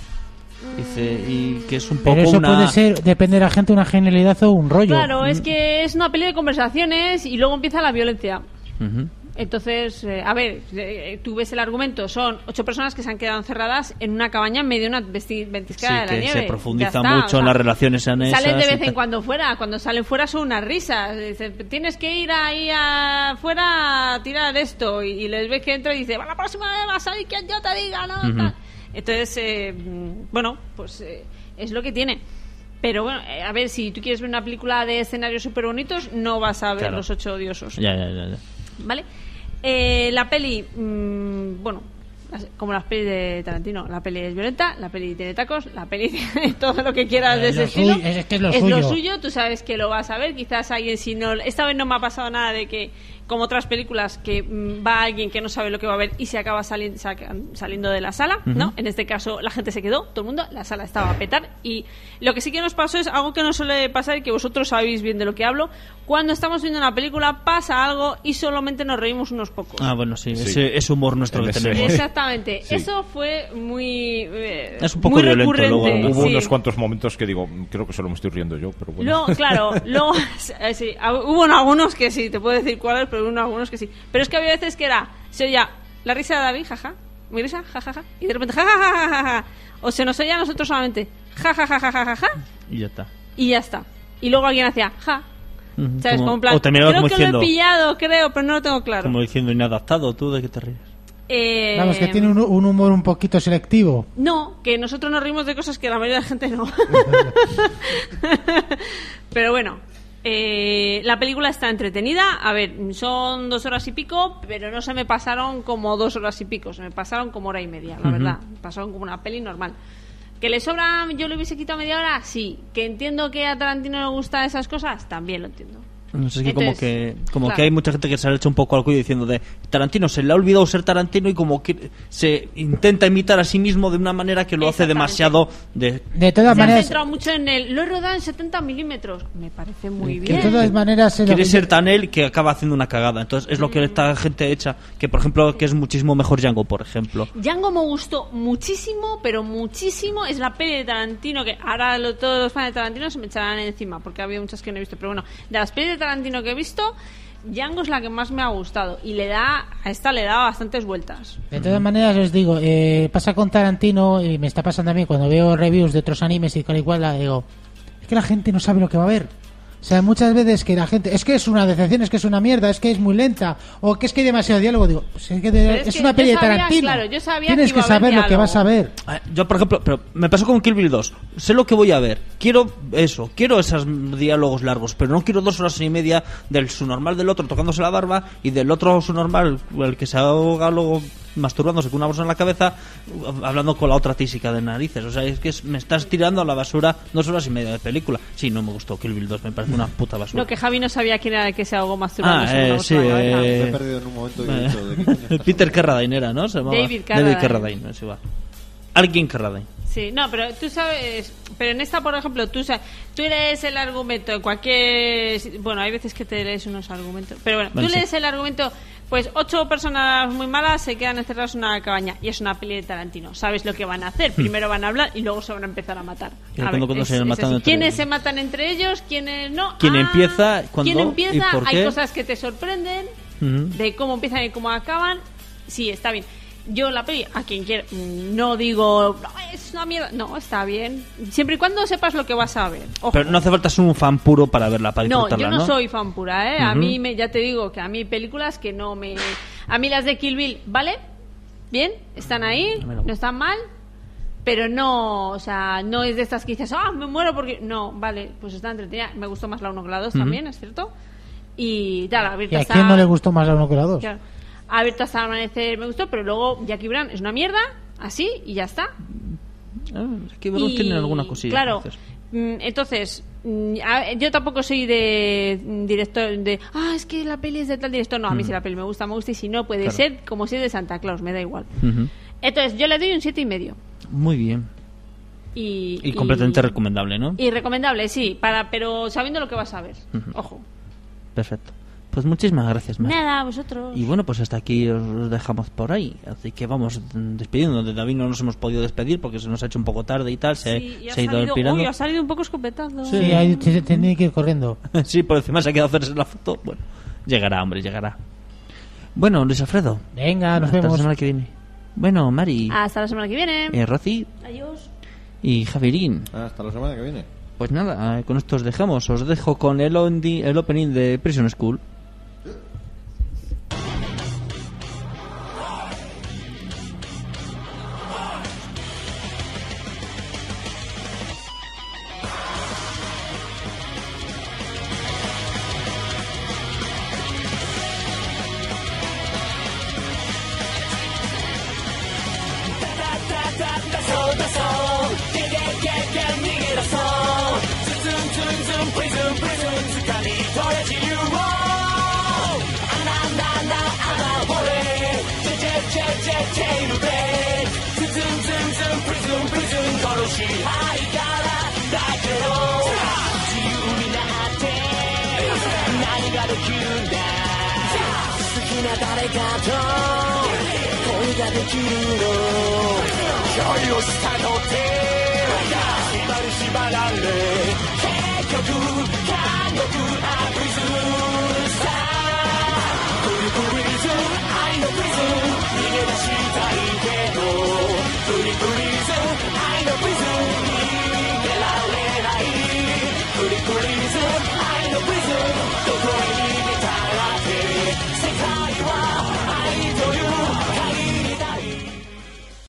Dice, y que es un poco Pero eso una... puede ser, depende de la gente, una genialidad o un rollo. Claro, es que es una peli de conversaciones y luego empieza la violencia. Ujú. Entonces, eh, a ver, eh, tú ves el argumento, son ocho personas que se han quedado encerradas en una cabaña en medio de una vesti- ventiscada Sí, de la que nieve. se profundiza Ya está, mucho o sea, en las relaciones en esas salen de y vez en tal. cuando fuera, cuando salen fuera son unas risas. Dicen, tienes que ir ahí afuera a tirar esto. Y, y les ves que entra y dice, la próxima vez va a salir quien yo te diga, ¿no? Ujú. Tal. Entonces, eh, bueno, pues eh, es lo que tiene. Pero bueno, eh, a ver, si tú quieres ver una película de escenarios súper bonitos, no vas a ver Claro. Los Ocho Odiosos. Ya, ya, ya, ya. ¿Vale? Eh, la peli, mmm, bueno, las- como las pelis de Tarantino, la peli es violenta, la peli tiene tacos, la peli tiene todo lo que quieras de Eh, ese lo estilo. suyo- es que es lo suyo. tú sabes que lo vas a ver. Quizás alguien, si no. Esta vez no me ha pasado nada de que, como otras películas, que mm, va alguien que no sabe lo que va a ver y se acaba sali- saca- saliendo de la sala, ¿no? En este caso, la gente se quedó, todo el mundo, la sala estaba a petar. Y lo que sí que nos pasó es algo que no suele pasar y que vosotros sabéis bien de lo que hablo. Cuando estamos viendo una película, pasa algo y solamente nos reímos unos pocos. Ah, bueno, sí, Sí. ese, ese humor nuestro En que ese- tenemos. Exactamente, Sí. eso fue muy eh, Es un poco muy violento, recurrente. luego. Hubo sí. unos cuantos momentos que digo, creo que solo me estoy riendo yo, pero bueno. Luego, claro, luego eh, sí, ah, hubo algunos que sí, te puedo decir cuáles, pero hubo algunos que sí. Pero es que había veces que era, se oía la risa de David, jaja, mi risa, jajaja, y de repente jajajajaja, o se nos oía a nosotros solamente jajajajajaja, Y ya está. y ya está. Y luego alguien hacía ja, Ujú, ¿sabes? como- Como en plan, o te miraba creo como que diciendo, lo he pillado, creo, pero no lo tengo claro. como diciendo inadaptado, ¿tú de qué te ríes? Eh, Vamos, que tiene un, un humor un poquito selectivo. No, que nosotros nos rimos de cosas que la mayoría de la gente no. Pero bueno, eh, la película está entretenida. A ver, son dos horas y pico, pero no se me pasaron como dos horas y pico. Se me pasaron como hora y media, la Ujú. verdad. Me pasaron como una peli normal. ¿Que le sobra, yo le hubiese quitado media hora? Sí. ¿Que entiendo que a Tarantino le gustan esas cosas? También lo entiendo. No sé, es que Entonces, como que como claro. que hay mucha gente que se ha hecho un poco al cuello diciendo de Tarantino se le ha olvidado ser Tarantino y como que se intenta imitar a sí mismo de una manera que lo hace demasiado de... De todas Se ha maneras, centrado mucho en el... Lo he rodado en setenta milímetros. Me parece muy que bien. de todas maneras eh, lo Quiere que- ser tan él que acaba haciendo una cagada. Entonces es lo que esta gente echa. Que por ejemplo, que es muchísimo mejor Django, por ejemplo. Django me gustó muchísimo, pero muchísimo. Es la peli de Tarantino que ahora lo- todos los fans de Tarantino se me echarán encima porque había muchas que no he visto. Pero bueno, de las pelis de Tarantino que he visto, Django es la que más me ha gustado y le da a esta le da bastantes vueltas. De todas maneras os digo, eh, pasa con Tarantino y me está pasando a mí cuando veo reviews de otros animes y tal y cual, la digo, es que la gente no sabe lo que va a ver. O sea, muchas veces que la gente, es que es una decepción, es que es una mierda, es que es muy lenta, o que es que hay demasiado diálogo, digo, pues es que de- Pero es es, que una yo peli de sabía, Tarantino. claro, yo sabía Tienes que iba que a haber saber lo que diálogo. vas a ver. Ah, Yo, por ejemplo, pero me pasó con Kill Bill dos. Sé lo que voy a ver. Quiero eso, quiero esos diálogos largos, pero no quiero dos horas y media del subnormal del otro tocándose la barba y del otro subnormal, el que se ahoga luego masturbándose con una bolsa en la cabeza, hablando con la otra tísica de narices. O sea, es que es- me estás tirando a la basura dos horas y media de película. Sí, no me gustó Kill Bill dos, me parece una puta basura. Lo que Javi no sabía quién era el que se ahogó masturbándose Ah, con una eh, bolsa sí, en la cabeza. Me he eh, perdido en un momento y he eh, dicho, ¿de qué coño estás Peter Carradine era, ¿no? Se llamaba David Carradine. David Carradine, es igual. Alguien Carradine. Sí, no, pero tú sabes, pero en esta, por ejemplo, tú sabes, tú lees el argumento en cualquier, bueno, hay veces que te lees unos argumentos, pero bueno, Bueno, tú sí. lees el argumento, pues ocho personas muy malas se quedan encerradas en una cabaña y es una peli de Tarantino, sabes lo que van a hacer, primero van a hablar y luego se van a empezar a matar. Y A cuando- cuando se vayan matando así. entre ¿Quiénes ellos? se matan entre ellos? ¿Quiénes no? ¿Quién Ah, empieza? ¿Cuándo? ¿Quién empieza? ¿Y por Hay qué? cosas que te sorprenden Ujú. de cómo empiezan y cómo acaban. Sí, está bien. Yo la peli, a quien quiera, mm, no digo, no, es una mierda. No, está bien. Siempre y cuando sepas lo que vas a ver. Ojo. Pero no hace falta ser un fan puro para verla, para No, disfrutarla, yo no, soy fan pura, ¿eh? A Ujú. mí, me, ya te digo, que a mí películas que no me... A mí las de Kill Bill, ¿vale? Bien, están ahí, No me lo- no están mal, pero no, o sea, no es de estas que dices, ah, me muero porque... No, vale, pues está entretenida. Me gustó más la uno que la dos Ujú. también, es cierto. Y tal, ¿Y abierta a está... quién no le gustó más la uno que la dos? Claro. Abierta hasta el amanecer me gustó, pero luego Jackie Brown es una mierda, así, y ya está. Ah, es que Bruce Y, tiene alguna cosilla. Claro, entonces. mm, entonces, mm, a- yo tampoco soy de mm, director de, ah, es que la peli es de tal director. No, a mí Mm. si la peli me gusta, me gusta, y si no, puede Claro. ser como si es de Santa Claus, me da igual. Ujú. Entonces, yo le doy un siete y medio. Muy bien. Y, Y completamente recomendable, ¿no? Y recomendable, sí, para, pero sabiendo lo que vas a ver. Ujú. Ojo. Perfecto. Pues muchísimas gracias, Mar. Nada, a vosotros. Y bueno, pues hasta aquí os os dejamos por ahí. Así que vamos mm, despidiendo. De David no nos hemos podido despedir porque se nos ha hecho un poco tarde y tal. Se, Sí, y ha se ha ido salido, pirando. uy, ha salido un poco escopetado. Sí, ahí te- tenía que ir corriendo. Sí, por encima se ha quedado a hacerse la foto. Bueno, llegará, hombre, llegará. Bueno, Luis Alfredo. Venga, nos hasta la vemos. semana que viene. Bueno, Mari, Hasta la semana que viene. eh, Rosy Adiós. y Javierín. Hasta la semana que viene. Pues nada, eh, con esto os dejamos. Os dejo con el, ondi- el opening de Prison School. 結局監獄